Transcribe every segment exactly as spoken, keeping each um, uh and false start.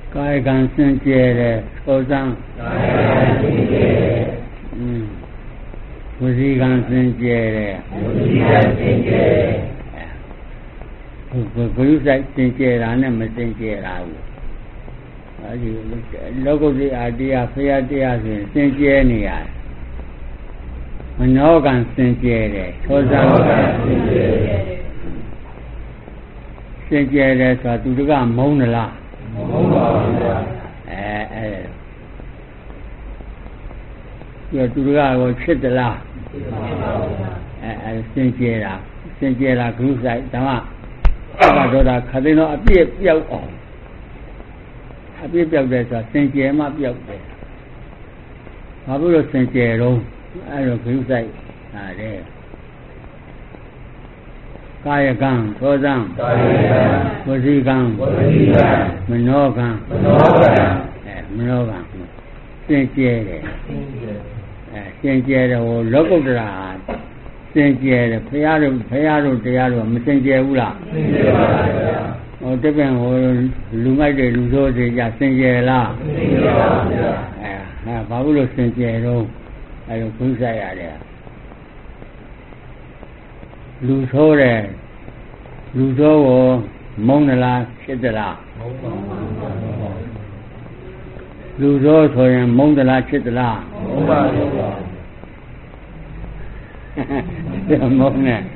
ကာယကံစင်ကြယ်တယ်သောဇံကာယကံစင်ကြယ်တယ်อืมဝစီကံစင်ကြယ်တယ်ဝစီကံစင်ကြယ်တယ်ဘုဘုရားစင်ကြယ်တာနဲ့မစင်ကြယ်တာဘူးအဲဒီလောကုတ္တရာတရားဖရာတရားဆိုရင်စင်ကြယ်နေရတယ်မနောကံစင်ကြယ်တယ်သောဇံကံစင်ကြယ်တယ်စင်ကြယ်တယ်ဆိုတာသူတကမုန်းလားမုန်းပါဘူးဗျာအဲအဲပြောသူတကကိုချစ်သလားချစ်ပါဘူးဗျာအဲအဲစင်ကြယ်တာစင်ကြယ်တာဂရုစိုက်ဓမ္မဘာတော့တာခသိတော့အပြည့်ပြောက်အောင်အပြည့်ပြောက်တယ်ဆိုတာစင်ကြယ်မှပြောက်တယ်ဘာဖြစ်လို့စင်ကြယ်တော့အဲ့တော့ဂရုစိုက်တာတဲ့ကာယကံသောဇံကာယကံဝစီကံဝစီကံမနောကံမနောကံအဲမနောကံစင်ကြယ်တယ်အဲစင်ကြယ်တယ်ဟိုလောကုတ္တရာစင်ကြယ်တယ်ဘုရားတို့ဘုရားတို့တရားတို့မစင်ကြယ်ဘူးလားစင်ကြယ်ပါဗျာဟိုတပည့်ဟိုလူမိုက်တွေလူဆိုးတွေကြစင်ကြယ်လားစင်ကြယ်ပါဗျာအဲဟာဘာလို့စင်ကြယ်တော့အဲလိုခွင့်ဆိုင်ရတယ်လူဆိုးတယ်လူဆိုးကိုမုန်းလားချစ်သလားမုန်းပါဘူးလူဆိုးဆိုရင်မုန်းသလားချစ်သလားမုန်းပါဘူးဒါမုန်းနဲ့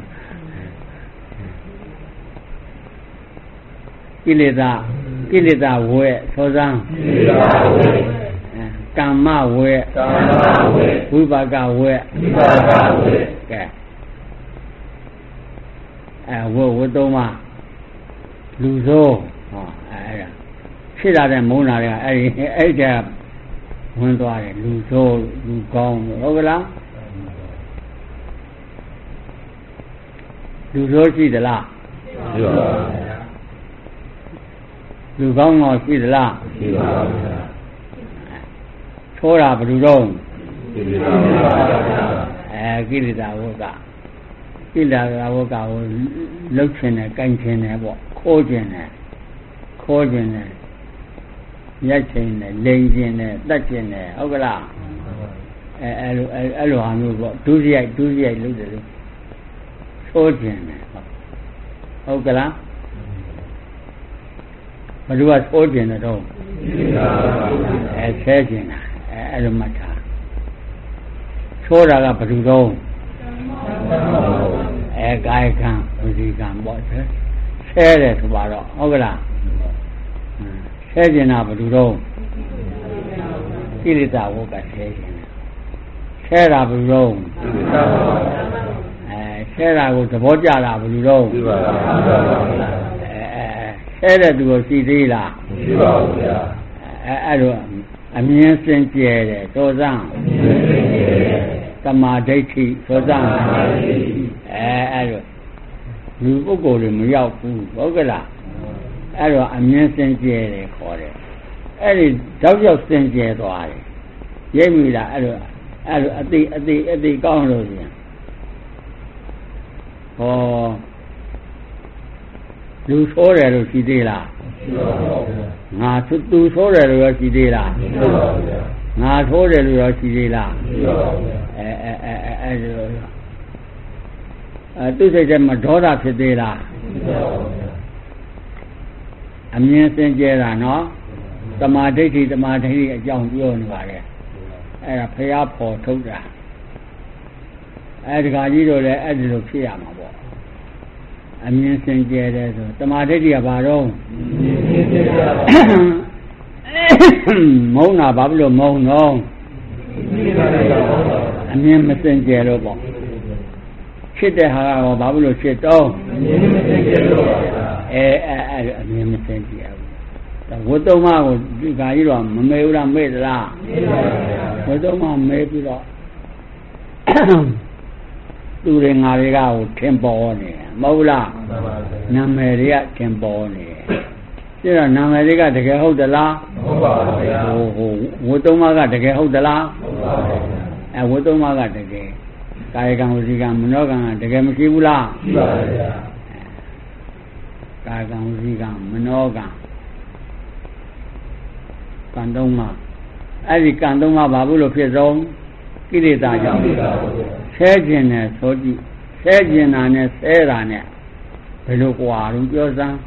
ကိလေသာကိလေသာဝဲသောဇံကိလေသာဝဲကမ္မဝဲကမ္မဝဲဝိပါကဝဲဝိပါကဝဲကဲအဲဝဝသုံးပါလူဆိုးဟောအဲဒါဖြစ်လာတဲ့မုန်းလာတဲ့အဲ့ဒီအဲ့ဒါဝင်သွားတယ်လူဆိုးလူကောင်းဟုတ်ကလားလူဆိုးရှိသလားရှိပါဘူးလူကောင်းတော့ရှိသလားရှိပါဘူးထိုးတာဘယ်လိုတော့ကိလေသာဝကအဲကိလေသာဝကကိလေသာဝကကိုလှုပ်ခြင်းနဲ့ကိုင်ခြင်းနဲ့ပေါ့ခိုးခြင်းနဲ့ခိုးခြင်းနဲ့ရိုက်ခြင်းနဲ့လိန်ခြင်းနဲ့တတ်ခြင်းနဲ့ဟုတ်ကလားအဲအဲလိုအဲလိုဟာမျိုးပေါ့ဒုစရိုက်ဒုစရိုက်လုပ်တယ်လို့ဆိုးခြင်းနဲ့ဟုတ်ကလားဘယ်လိုကဆိုးခြင်းနဲ့တော့အဲဆဲခြင်းနဲ့အဲအဲ့လိုမှတ်ထားချိုးတာကဘယ်သူတော့အဲကာယကံဝစီကံပေါ့ဆဲဆဲတယ်ဆိုပါတော့ဟုတ်ကလားဆဲကျင်တာဘယ်သူတော့ကိလေသာဝကဆဲကျင်တယ်ဆဲတာဘယ်သူတော့အဲဆဲတာကိုသဘောကျတာဘယ်သူတော့အဲအဲဆဲတဲ့သူကိုရှိသေးလားမရှိပါဘူးဗျာအဲအဲ့လိုအမြင်စင်ကြယ်တယ်သောဇံသမာဓိဋ္ဌိသောဇံအဲအဲ့လိုလူပုဂ္ဂိုလ်တွေမရောက်ဘူးဟုတ်ကလားအဲ့တော့အမြင်စင်ကြယ်တယ်ခေါ်တယ်အဲ့ဒီတောက်ရောက်စင်ကြယ်သွားတယ်ရိပ်မိလားအဲ့လိုအဲ့လိုအတိအတိအတိကောင်းလို့ပြန်ဟောလူဆိုးတယ်လို့ရှိသေးလားရှိပါဘူးငါသူသူဆိုးတယ်လို့ရောရှိသေးလားရှိပါဘူးငါဆိုးတယ်လို့ရောရှိသေးလားရှိပါဘူးအဲအဲအဲအဲအဲသူစိတ်ထဲမှာဒေါသဖြစ်သေးလားရှိပါဘူးအမြင်စင်ကြယ်တာနော်သမာဓိဋ္ဌိသမာဓိဋ္ဌိအကြောင်းပြောနေပါလေအဲဒါဖျားဖို့ထုတ်တာအဲဒီကကြီးတို့လည်းအဲ့ဒီလိုဖြစ်ရမှာပေါ့အမြင်စင်ကြယ်တယ်ဆိုသမာဓိဋ္ဌိကဘာတော့မုန်းတာဘာဖြစ်လို့မုန်းတော့အမြင်မစင်ကြယ်လို့ပေါ့ဖြစ်တဲ့ဟာကဘာဖြစ်လို့ဖြစ်တော့အဲအဲအဲအမြင်မစင်ကြယ်ဘူးဝတ်သုံးပါးကိုဒီကကြီးတော့မမဲဘူးလားမဲသလားဝတ်သုံးပါးမဲပြီးတော့သူတွေငါတွေကဟိုထင်ပေါ်နေမဟုတ်လားနာမည်တွေကထင်ပေါ်နေပြီးတော့နာမည်တွေကတကယ်ဟုတ်သလားမဟုတ်ပါဘူးဗျာဟိုဟိုဝတ်သုံးပါးကတကယ်ဟုတ်သလားဟုတ်ပါဘူးအဲဝတ်သုံးပါးကတကယ်ကာယကံဝစီကံမနောကံကတကယ်မရှိဘူးလားရှိပါဘူးဗျာကာယကံဝစီကံမနောကံံသုံးပါးအဲ့ဒီကံသုံးပါးဘာလို့ဖြစ်ဆုံးကိလေသာကြောင့်ဆဲခြင်းနဲ့ဆိုကြည့်ဆဲခြင်းနာနဲ့ဆဲတာနဲ့ဘယ်လိုကွာလို့ပြောစမ်း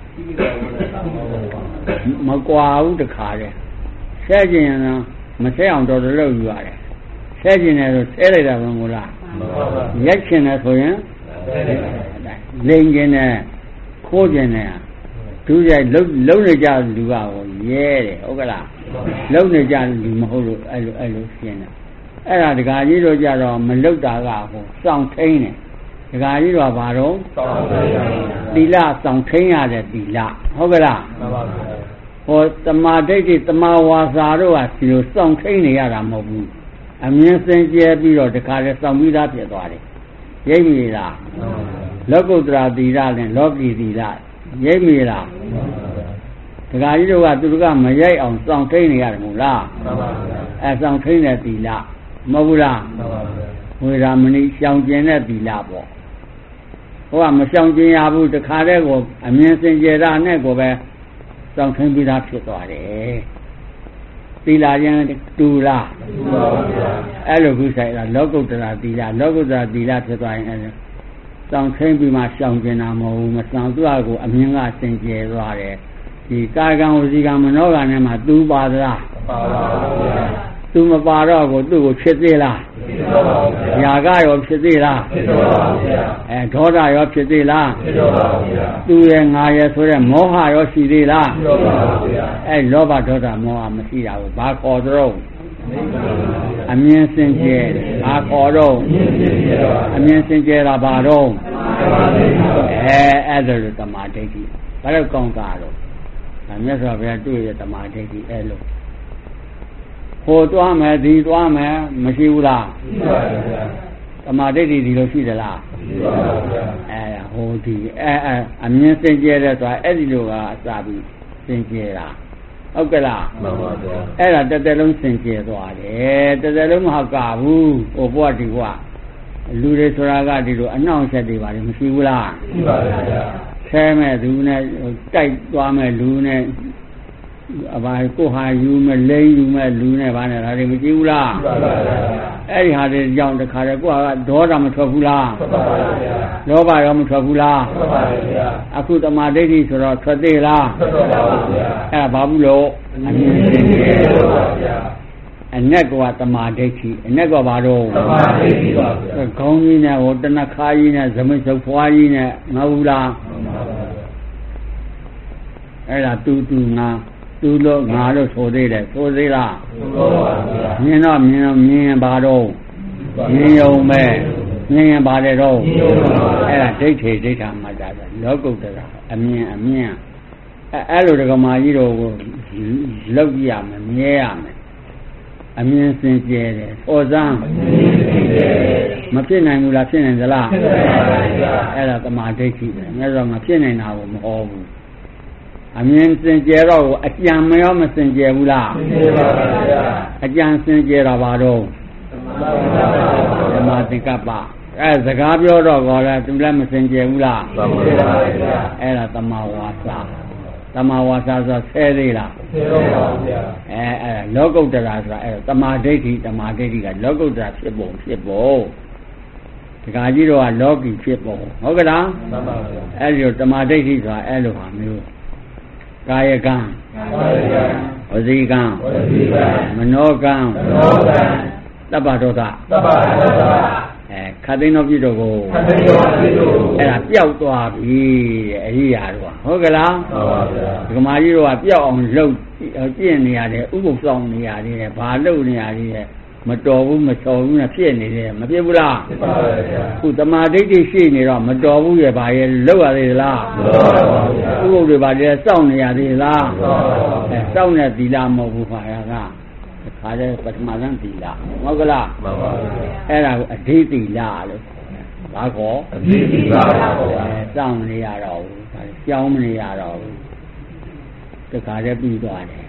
မကွာဘူးတခါတည်းဆဲခြင်းရင်မဆဲအောင်တော်တော်လုပ်ယူရတယ်ဆဲခြင်းနဲ့ဆိုဆဲလိုက်တာမဟုတ်လားရက်ခြင်းနဲ့ဆိုရင်လိန်ခြင်းနဲ့ခိုးခြင်းနဲ့သူကြိုက်လုံးလုံးနေကြလူကဟိုရဲတယ်ဟုတ်ကလားလုံးနေကြလူမဟုတ်လို့အဲ့လိုအဲ့လိုရှင်းတယ်အဲ့ဒါဒကာကြီးတို့ကြတော့မလုတ်တာကဟိုစောင့်ထိန်တယ်ဒကာကြီးတို့ကဘာတော့စောင့်ထိန်ရသီလစောင့်ထိန်ရတဲ့သီလဟုတ်ကလားမှန်ပါဗျာဟိုတမာဒိဋ္ဌိတမာဝါစာတို့ကဒီလိုစောင့်ထိန်နေရတာမဟုတ်ဘူးအမြင်စင်ကြဲပြီးတော့ဒကာလည်းစောင့်ပြီးသားဖြစ်သွားတယ်ရိပ်မိလားလောကုတ္တရာသီလနဲ့လောကီသီလရိပ်မိလားဒကာကြီးတို့ကသူတို့ကမရိုက်အောင်စောင့်ထိန်နေရတယ်မဟုတ်လားမှန်ပါဗျာအဲစောင့်ထိန်တဲ့သီလမဟုတ်ဘူးလားမှန်ပါဗျာဝေရာမဏိရှောင်ကျင်တဲ့သီလပေါ့ဟိုကမရှောင်ကျင်ရဘူးတခါတည်းကိုအမြင်စင်ကြယ်တာနဲ့ကိုပဲစောင့်ထိန်ပြီးသားဖြစ်သွားတယ်သီလရင်တူလားတူပါဗျာအဲ့လိုခုဆိုင်တာလောကုတ္တရာသီလလောကုတ္တရာသီလဖြစ်သွားရင်အဲ့စောင့်ထိန်ပြီးမှရှောင်ကျင်တာမဟုတ်ဘူးမဆောင်သူ့အကိုအမြင်ကစင်ကြယ်သွားတယ်ဒီကာယကံဝစီကံမနောကံနဲ့မှသူပါသလားပါပါဗျာသူမပါတော့ကိုသူ့ကိုဖြစ်သေးလားဖြစ်တော့ပါဗျာຢာကရောဖြစ်သေးလားဖြစ်တော့ပါဗျာအဲဒေါသရောဖြစ်သေးလားဖြစ်တော့ပါဗျာသူရဲ့ငါရဲ့ဆိုတဲ့မောဟရောရှိသေးလားဖြစ်တော့ပါဗျာအဲလောဘဒေါသမောဟမရှိတာကိုဘာခေါ်တော့အမြင်စင်ကြယ်ဘာခေါ်တော့အမြင်စင်ကြယ်တာဘာတော့အဲအဲ့ဒါလိုတမာဒိဋ္ဌိဘာလို့ကောင်းတာတော့ဒါမြတ်စွာဘုရားတွေ့ရတမာဒိဋ္ဌိအဲ့လိုဟိုသွားမယ်ဒီသွားမယ်မရှိဘူးလားရှိပါပါဗျာတမာဒိဋ္ဌိဒီလိုရှိသလားရှိပါပါဗျာအဲဟိုဒီအဲအဲအမြင်စင်ကြယ်တဲ့ဆိုတာအဲ့ဒီလိုကအစပြီးစင်ကြယ်တာဟုတ်ကဲ့လားမှန်ပါဗျာအဲ့ဒါတစ်သက်လုံးစင်ကြယ်သွားတယ်တစ်သက်လုံးမဟုတ်ကဘူးဟိုဘဝဒီဘဝလူတွေဆိုတာကဒီလိုအနှောင့်အယှက်တွေပါလေမရှိဘူးလားရှိပါပါဗျာဆဲမဲ့သူနဲ့တိုက်သွားမဲ့လူနဲ့အဘာကိုဟာယူမဲ့လိမ့်ယူမဲ့လူနဲ့ဗာနဲ့ဒါတွေမကြည့်ဘူးလားမှန်ပါဗျာအဲ့ဒီဟာတွေကြောင့်တခါတည်းကိုကဒေါသမထွက်ဘူးလားမှန်ပါဗျာလောဘရောမထွက်ဘူးလားမှန်ပါဗျာအခုတမာဒိဋ္ဌိဆိုတော့ထွက်သေးလားထွက်ပါဗျာအဲ့ဒါဘာဘူးလို့အမြင်စင်ကြယ်ပါဗျာအနက်ကတမာဒိဋ္ဌိအနက်ကဘာတော့တမာဒိဋ္ဌိပါဗျာခေါင်းကြီးနဲ့ဟိုတနခါကြီးနဲ့ဇမိတ်စုပ်ဖွားကြီးနဲ့မဟုတ်ဘူးလားမှန်ပါဗျာအဲ့ဒါတူတူငါသူလို့ငါလို့ဆိုသေးတယ်ဆိုသေးလားဆိုပါဗျာမြင်တော့မြင်တော့မြင်ရင်ဘာတော့မြင်ရုံပဲမြင်ရင်ဘာလဲတော့အဲ့ဒါဒိဋ္ဌိဒိဋ္ဌာမှတ်တာလောကုတ္တရာအမြင်အမြင်အဲအဲ့လိုဒကမာကြီးတို့ကိုလောက်ကြည့်ရမယ်မြဲရမယ်အမြင်စင်ကြယ်တယ်ဟောစမ်းမဖြစ်နိုင်ဘူးလားဖြစ်နိုင်သလားဖြစ်နိုင်ပါဗျာအဲ့ဒါတမာဒိဋ္ဌိပဲမြတ်စွာမဖြစ်နိုင်တာကိုမဟောဘူးအမြင်စင်ကြယ်တော့အကြံမရောမစင်ကြယ်ဘူးလားစင်ကြယ်ပါဗျာအကြံစင်ကြယ်တာဘာတော့ဓမ္မသင်္ကပ္ပအဲစကားပြောတော့ကောလားသူလည်းမစင်ကြယ်ဘူးလားစင်ကြယ်ပါဗျာအဲ့ဒါတမဝါစာတမဝါစာဆိုဆဲသေးလားဆဲတော့ပါဗျာအဲအဲ့ဒါလောကုတ္တရာဆိုတာအဲ့ဒါတမာဒိဋ္ဌိတမာဒိဋ္ဌိကလောကုတ္တရာဖြစ်ပုံဖြစ်ပုံဒကာကြီးတော့ကလောကီဖြစ်ပုံဟုတ်ကဲ့လားမှန်ပါဗျာအဲ့ဒီတမာဒိဋ္ဌိဆိုတာအဲ့လိုဟာမျိုးကာယကံကာယကံဝစီကံဝစီကံမနောကံမနောကံတပ္ပဒေါသတပ္ပဒေါသအဲခတ်သိန်းတော်ပြည့်တော်ကိုခတ်သိန်းတော်ပြည့်တော်အဲ့ဒါပျောက်သွားပြီတဲ့အရိယာတို့ဟုတ်ကလားမှန်ပါဗျာဒီကမာကြီးတို့ကပျောက်အောင်လှုပ်ပြင့်နေရတယ်ဥပုသ်ဆောင်နေရတယ်ဘာလှုပ်နေရတယ်မတော်ဘူးမချော်ဘူးနဲ့ဖြစ်နေတယ်မဖြစ်ဘူးလားဖြစ်ပါပါဗျာခုတမာဒိဋ္ဌိရှိနေတော့မတော်ဘူးရဲ့ဘာရဲ့လောက်ရသေးသလားမတော်ပါဘူးဗျာဥပုပ်တွေဘာလဲစောင့်နေရသေးလားမတော်ပါဘူးအဲစောင့်နေသီလမဟုတ်ဘူးခါရကခါတဲ့ပထမဇန်သီလဟုတ်ကလားမှန်ပါဘူးအဲ့ဒါကိုအဓိသီလလို့ဘာခေါ်အဓိသီလပါဗျာအဲစောင့်နေရတော့ဘူးဒါကြောင်းမနေရတော့ဘူးတခါတည်းပြီးသွားတယ်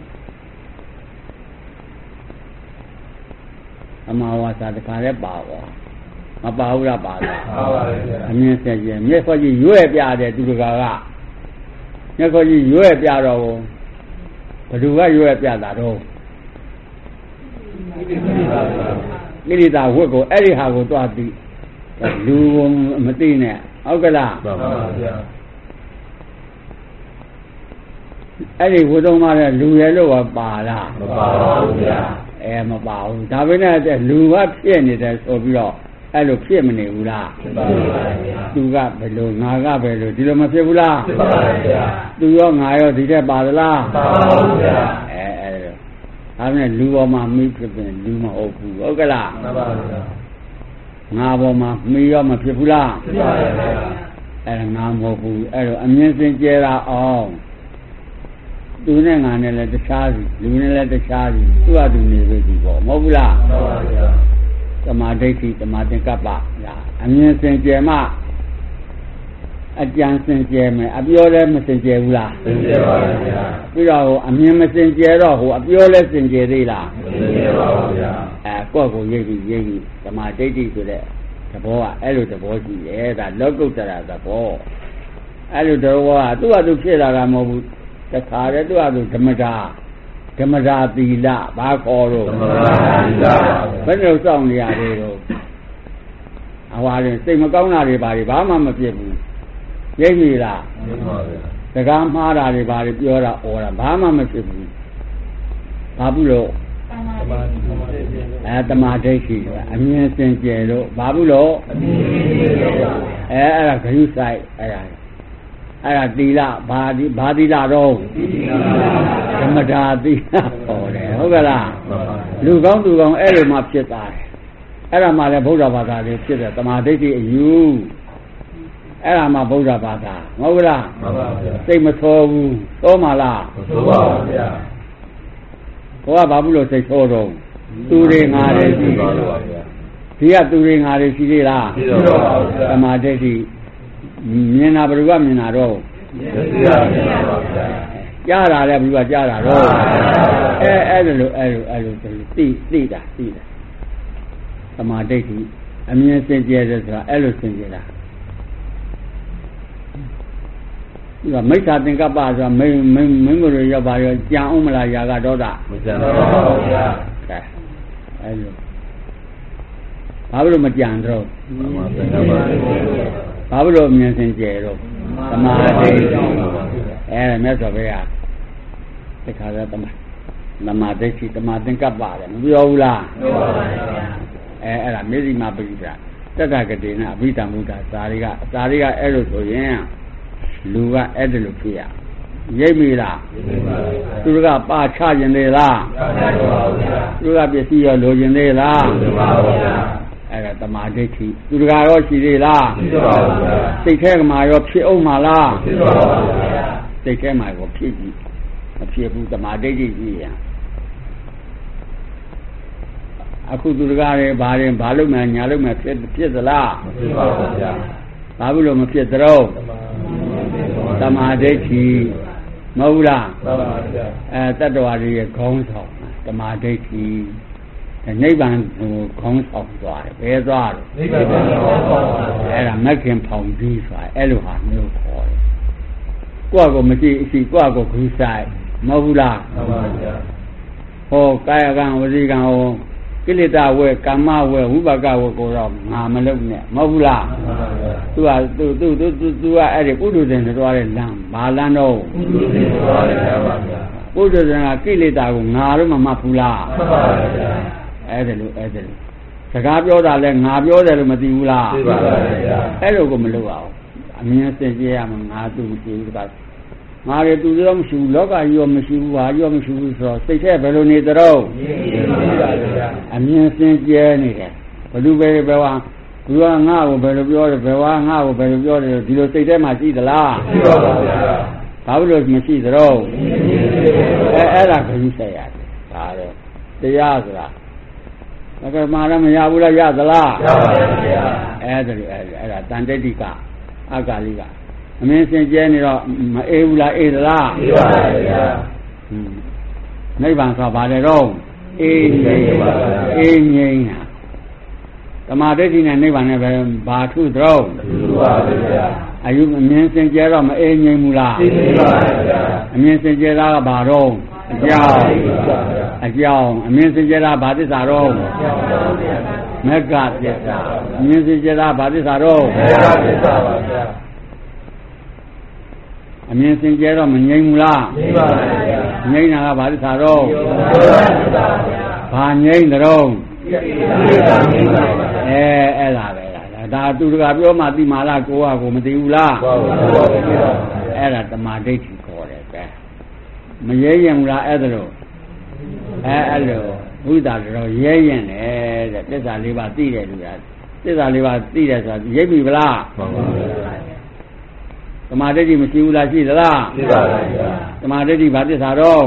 အမှားဝါစာတခါလည်းပါသွားမပါဘူးလားပါလားပါပါဗျာအမြင်ဆက်ကြည့်မျက်ခွက်ကြီးရွဲ့ပြတယ်သူတကာကမျက်ခွက်ကြီးရွဲ့ပြတော့ဟဘသူကရွယ်ပြတာတော့ကိလေသာဝတ်ကိုအဲ့ဒီဟာကိုသွားပြီးလူမသိနဲ့ဟုတ်ကလားမှန်ပါဗျာအဲ့ဒီဝတ်တော်မှာလည်းလူရဲ့လို့ပါလားမပါဘူးဗျာအဲမပါဘူးဒါပေမဲ့လူကဖြစ်နေတယ်ဆိုပြီးတော့အဲ့လိုဖြစ်မနေဘူးလားဖြစ်ပါပါဗျာသူကဘယ်လိုငါကဘယ်လိုဒီလိုမဖြစ်ဘူးလားဖြစ်ပါပါဗျာသူရောငါရောဒီတဲ့ပါသလားပါပါဗျာအဲအဲ့လိုဒါနဲ့လူပေါ်မှာမိဖြစ်ပြန်လူမဟုတ်ဘူးဟုတ်ကလားမှန်ပါဗျာငါပေါ်မှာမိရောမဖြစ်ဘူးလားဖြစ်ပါပါဗျာအဲ့ငါမဟုတ်ဘူးအဲ့လိုအမြင်စင်ကြဲတာအောင်သူနဲ့ငါနဲ့လည်းတခြားစီလူနဲ့လည်းတခြားစီသူ့အတူနေပြီဒီပေါ့မဟုတ်ဘူးလားမှန်ပါဗျာသမာဓိဋ္ဌိသမာသင်္ကပ္ပညာအမြင်စင်ကြယ်မှအကြံစင်ကြယ်မယ်အပြောလည်းမစင်ကြယ်ဘူးလားစင်ကြယ်ပါဗျာပြီးတော့အမြင်မစင်ကြယ်တော့ဟိုအပြောလည်းစင်ကြယ်သေးလားမစင်ကြယ်ပါဘူးဗျာအဲကိုယ့်ကိုရိပ်ပြီးရိပ်ပြီးသမာဓိဋ္ဌိဆိုတဲ့သဘောကအဲ့လိုသဘောရှိတယ်ဒါလောကုတ္တရာသဘောအဲ့လိုသဘောကသူ့အတူဖြစ်လာတာမဟုတ်ဘူးတခါတည်းသူ့အတူဓမ္မတာဓမ္မတာသီလဘာခေါ်တော့ဓမ္မတာသီလဘယ်လိုစောင့်နေရလဲတော့အဝါရင်စိတ်မကောင်းတာတွေဘာတွေဘာမှမဖြစ်ဘူးရိပ်မိလားမှန်ပါဗျာစကားမှားတာတွေဘာတွေပြောတာဩတာဘာမှမဖြစ်ဘူးဘာဘူးလို့အဲတမာဒိဋ္ဌိအမြင်စင်ကြယ်လို့ဘာဘူးလို့အမြင်စင်ကြယ်လို့အဲအဲ့ဒါဂရုစိုက်အဲ့ဒါအဲ့ဒါသီလဘာဒီဘာသီလတော့ဓမ္မတာသီလဟောတယ်ဟုတ်ကလားလူကောင်းသူကောင်းအဲ့လိုမှဖြစ်သွားတယ်အဲ့ဒါမှလည်းဗုဒ္ဓဘာသာလေးဖြစ်တယ်တမာဒိဋ္ဌိအယူအဲ့ဒါမှဗုဒ္ဓဘာသာမဟုတ်လားမှန်ပါဗျာစိတ်မသောဘူးသောမလားမသောပါဘူးဗျာဘောကဘာဘူးလို့စိတ်သောတော့သူတွေငါတွေရှိပါလို့ပါဗျာဒီကသူတွေငါတွေရှိသေးလားရှိတော့ပါဘူးဗျာတမာဒိဋ္ဌိမြင်တာဘယ်လိုကမြင်တာတော့မြင်တာမြင်တာပါဗျာကြားတာလည်းဘယ်လိုကကြားတာတော့အဲအဲ့လိုအဲ့လိုအဲ့လိုသိသိတာသိတာသမာဓိဋ္ဌိအမြင်စင်ကြယ်တယ်ဆိုတာအဲ့လိုစင်ကြယ်တာဒီကမိစ္ဆာသင်္ကပ္ပဆိုတာမင်းမင်းမင်းကိုယ်ရောက်ပါရောကြံအောင်မလားຢာကဒေါသမကြံတော့ပါဗျာအဲအဲ့လိုဘာလို့မကြံတော့သမာသင်္ကပ္ပဘာလို့အမြင်စင်ကြယ်တော့သမာဓိအဲမြတ်စွာဘုရားတခါတော့သမာသမာဓိရှိသမာသင်္ကပ္ပတယ်မပြောဘူးလားပြောပါပါအဲအဲ့ဒါမေဇိမပိဋကတတ္တကတိနဲ့အဘိဓမ္မုဒ္ဒစာတွေကစာတွေကအဲ့လိုဆိုရင်လူကအဲ့ဒါလိုဖြစ်ရရိပ်မိလားသူကပါချခြင်းလေလားသူကပစ္စည်းရောလိုခြင်းလေလားအဲ့ဒါတမာဒိဋ္ဌိသူတကာရောရှိသေးလားရှိပါဘူးဗျာစိတ်ထဲမှာရောဖြစ်အောင်မလားဖြစ်ပါဘူးဗျာစိတ်ထဲမှာရောဖြစ်ကြည့်မဖြစ်ဘူးတမာဒိဋ္ဌိကြီးရအခုသူတကာတွေဘာရင်ဘာလို့မှညာလို့မှဖြစ်ဖြစ်သလားမဖြစ်ပါဘူးဗျာဘာလို့မဖြစ်သလဲတမာဒိဋ္ဌိမဟုတ်လားမှန်ပါဗျာအဲတတ္တဝါတွေရဲ့ခေါင်းဆောင်တမာဒိဋ္ဌိနိဗ္ဗာန်ကိုခေါင်းဆောင်သွားတယ်ဘယ်သွားလို့နိဗ္ဗာန်ကိုခေါင်းဆောင်သွားတယ်အဲ့ဒါမဂ္ဂင်ဖောင်ကြီးဆိုတာအဲ့လိုဟာမျိုးခေါ်တယ်ကိုယ့်ကိုမရှိအရှိကိုယ့်ကိုခူးဆိုင်မဟုတ်ဘူးလားမှန်ပါဗျာဟောကာယကံဝစီကံဟောကိလေသာဝဲကာမဝဲဝိပါကဝဲကိုတော့ငါမလုပ်နဲ့မဟုတ်ဘူးလားမှန်ပါဗျာသူကသူသူသူသူကအဲ့ဒီပုထုဇဉ်သွားတဲ့လမ်းဘာလမ်းတော့ပုထုဇဉ်သွားတဲ့လမ်းပါဗျာပုထုဇဉ်ကကိလေသာကိုငါလို့မမှတ်ဘူးလားမှန်ပါဗျာအဲ့ဒါလို့အဲ့ဒါလို့စကားပြောတာလဲငါပြောတယ်လို့မသိဘူးလားသိပါပါဗျာအဲ့လိုကိုမလုပ်အောင်အမြင်စင်ကြရမှာငါသူမရှိဘူးတပါငါတွေသူရောမရှိဘူးလောကကြီးရောမရှိဘူးဟာရောမရှိဘူးဆိုတော့စိတ်ထဲဘယ်လိုနေသလဲအမြင်စင်ကြနေတယ်ဘယ်လိုပဲဘယ်ဝါသူကငါ့ကိုဘယ်လိုပြောတယ်ဘယ်ဝါငါ့ကိုဘယ်လိုပြောတယ်ဒီလိုစိတ်ထဲမှာရှိသလားရှိပါပါဗျာဘာလို့မရှိသလဲအဲအဲ့ဒါကိုယူဆက်ရတယ်ဒါတော့တရားဆိုတာဒါကမှလည်းမရဘူးလားရသလားရပါပါဘုရားအဲ့ဒါလိုအဲ့အဲ့ဒါတန်တိတိကအကာလိကအမင်းစင်ကျဲနေတော့မအေးဘူးလားအေးသလားအေးပါပါဘုရားဟွန်းနိဗ္ဗာန်ဆိုပါလေတော့အေးငြိမ်းပါပါအေးငြိမ်းတာသမာဓိဋ္ဌိနဲ့နိဗ္ဗာန်နဲ့ပဲဘာထုတော့ထုပါဗျာအယူအမြင်စင်ကြဲတော့မအေးငြိမ်းဘူးလားအေးပါဗျာအမြင်စင်ကြဲတာကဘာတော့ကြောင်းအကြောင်းအမြင်စင်ကြတာဘာသစ္စာတော့မက္ခသစ္စာအမြင်စင်ကြတာဘာသစ္စာတော့မက္ခသစ္စာပါဗျာအမြင်စင်ကြတော့မငြိမ်ဘူးလားငြိမ်ပါပါဗျာငြိမ်တာကဘာသစ္စာတော့ဘာငြိမ်ကြတော့အဲအဲ့ဒါပဲဒါသူတကပြောမှသိမှာလားကိုကကိုမသိဘူးလားအဲ့ဒါတမာဒိဋ္ဌိခေါ်တယ်ကဲမရဲရင်ဘူးလားအဲ့ဒါလို့အဲအဲ့လိုဘုရားတော်ရဲရင်တယ်တဲ့သစ္စာလေးပါးသိတယ်လူကသစ္စာလေးပါးသိတယ်ဆိုတာရိပ်ပြီဗလားမှန်ပါပါတမာဒိဋ္ဌိမရှိဘူးလားရှိသလားရှိပါပါဗျာတမာဒိဋ္ဌိဘာသစ္စာတော့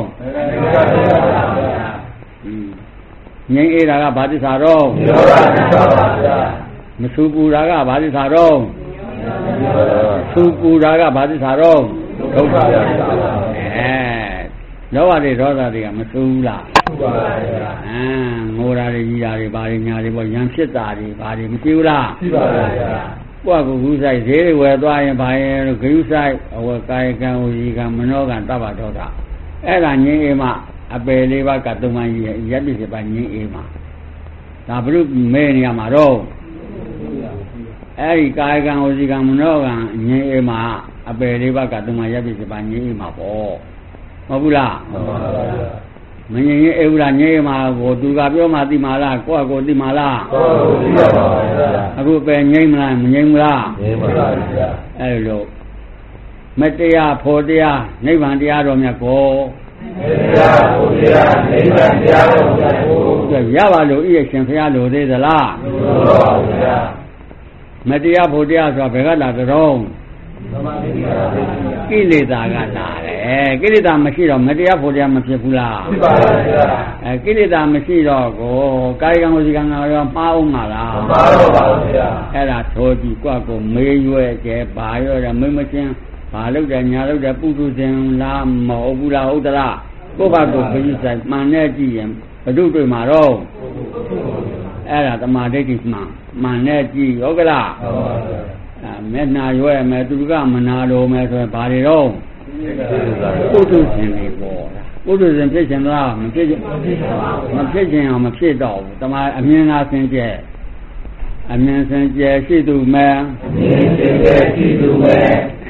ငြိမ်းအေးတာကဘာသစ္စာတော့နိရောဓသစ္စာပါဗျာမဆူပူတာကဘာသစ္စာတော့ဆူပူတာကဘာသစ္စာတော့ဒုက္ခသစ္စာပါအဲလောဘတွေဒေါသတွေကမဆူဘူးလားဆူပါပါဗျာအမ်ငိုတာတွေကြီးတာတွေဘာတွေညာတွေပေါ့ရံဖြစ်တာတွေဘာတွေမရှိဘူးလားရှိပါပါဗျာကိုယ့်ကိုယ်ကူးဆိုင်ဈေးတွေဝယ်သွားရင်ဘာရင်ဂယုဆိုင်အဝကာယကံဝစီကံမနောကံတပ္ပဒေါသအဲ့ဒါငြင်းအေးမှအပယ်လေးပါးကသုံးပါးကြီးရပ်ပြစ်ပါငြင်းအေးမှဒါဘုရုမဲနေရမှာတော့အဲ့ဒီကာယကံဝစီကံမနောကံငြင်းအေးမှအပယ်လေးပါးကသုံးပါးရပ်ပြစ်ပါငြင်းအေးမှပေါ့မဟုတ်ဘူးလားမှန်ပါပါမငြင်းအေးဘူးလားငြင်းအေးမှကိုသူကပြောမှသိမှာလားကိုယ့်ကိုသိမှာလားကိုယ့်ကိုသိရပါပါဗျာအခုပဲငြင်းမလားမငြင်းဘူးလားငြင်းပါပါဗျာအဲ့လိုမတရားဖို့တရားနိဗ္ဗာန်တရားတော်မြတ်ကိုမေတ္တာဘုရားနိဗ္ဗာန်တရားတော်မြတ်ကိုရပါလို့ဤရဲ့ရှင်ဖရာလိုသေးသလားလိုပါဘူးဗျာမတရားဘုရားဆိုတာဘယ်ကလာတော့ကိလေသာကလာတယ်ကိလေသာမရှိတော့မတရားဘုရားမဖြစ်ဘူးလားဖြစ်ပါပါဗျာအဲကိလေသာမရှိတော့ကိုကာယကံဝစီကံကရောမှားအောင်မလားမမှားတော့ပါဘူးဗျာအဲ့ဒါထိုးကြည့်ကိုယ့်ကိုမေးရွယ်ကျဲဘာရောတယ်မိမချင်းဘာလုပ်တယ်ညာလုပ်တယ်ပုထုဇဉ်လားမဟုတ်ဘူးလားဟုတ်သလားကိုယ့်ဘာကိုခကြီးဆိုင်မှန်နဲ့ကြည့်ရင်ဘုဒ္ဓတွေ့မှာတော့အဲ့ဒါတမာဒိဋ္ဌိမှန်မှန်နဲ့ကြည့်ဟုတ်ကလားဟုတ်ပါဘူးအဲမျက်နှာရွယ်မယ်သူကမနာလို့မယ်ဆိုရင်ဘာတွေတော့ပုထုဇဉ်တွေပေါ်တာပုထုဇဉ်ဖြစ်ခြင်းလားမဖြစ်ခြင်းမဖြစ်ခြင်းအောင်မဖြစ်တော့ဘူးတမာအမြင်သာစင်ကြဲအမြင်စင်ကြဲရှိသူမယ်အမြင်စင်ကြဲရှိသူမယ်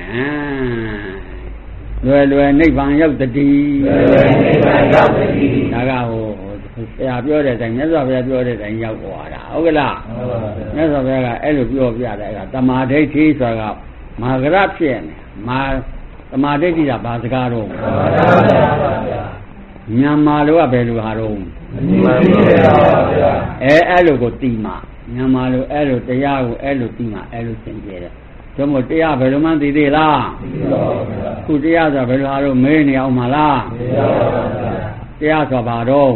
လွယ်လွယ်နိဗ္ဗာန်ရောက်တည်းလွယ်လွယ်နိဗ္ဗာန်ရောက်တည်းဒါကဟိုဆရာပြောတဲ့အတိုင်းမြတ်စွာဘုရားပြောတဲ့အတိုင်းရောက်သွားတာဟုတ်ကလားမြတ်စွာဘုရားကအဲ့လိုပြောပြတယ်အဲ့ဒါတမာဒိဋ္ဌိဆိုတာကမာဂရဖြစ်နေမာတမာဒိဋ္ဌိကဘာစကားတော့မြန်မာလိုကဘယ်လိုဟာတော့အဲအဲ့လိုကိုတီးမှာမြန်မာလိုအဲ့လိုတရားကိုအဲ့လိုတီးမှာအဲ့လိုသင်ပြတယ်တို့မို့တရားဘယ်လိုမှသိသေးလားခုတရားဆိုဘယ်လိုအားလို့မေးနေအောင်မလားတရားဆိုဘာတော့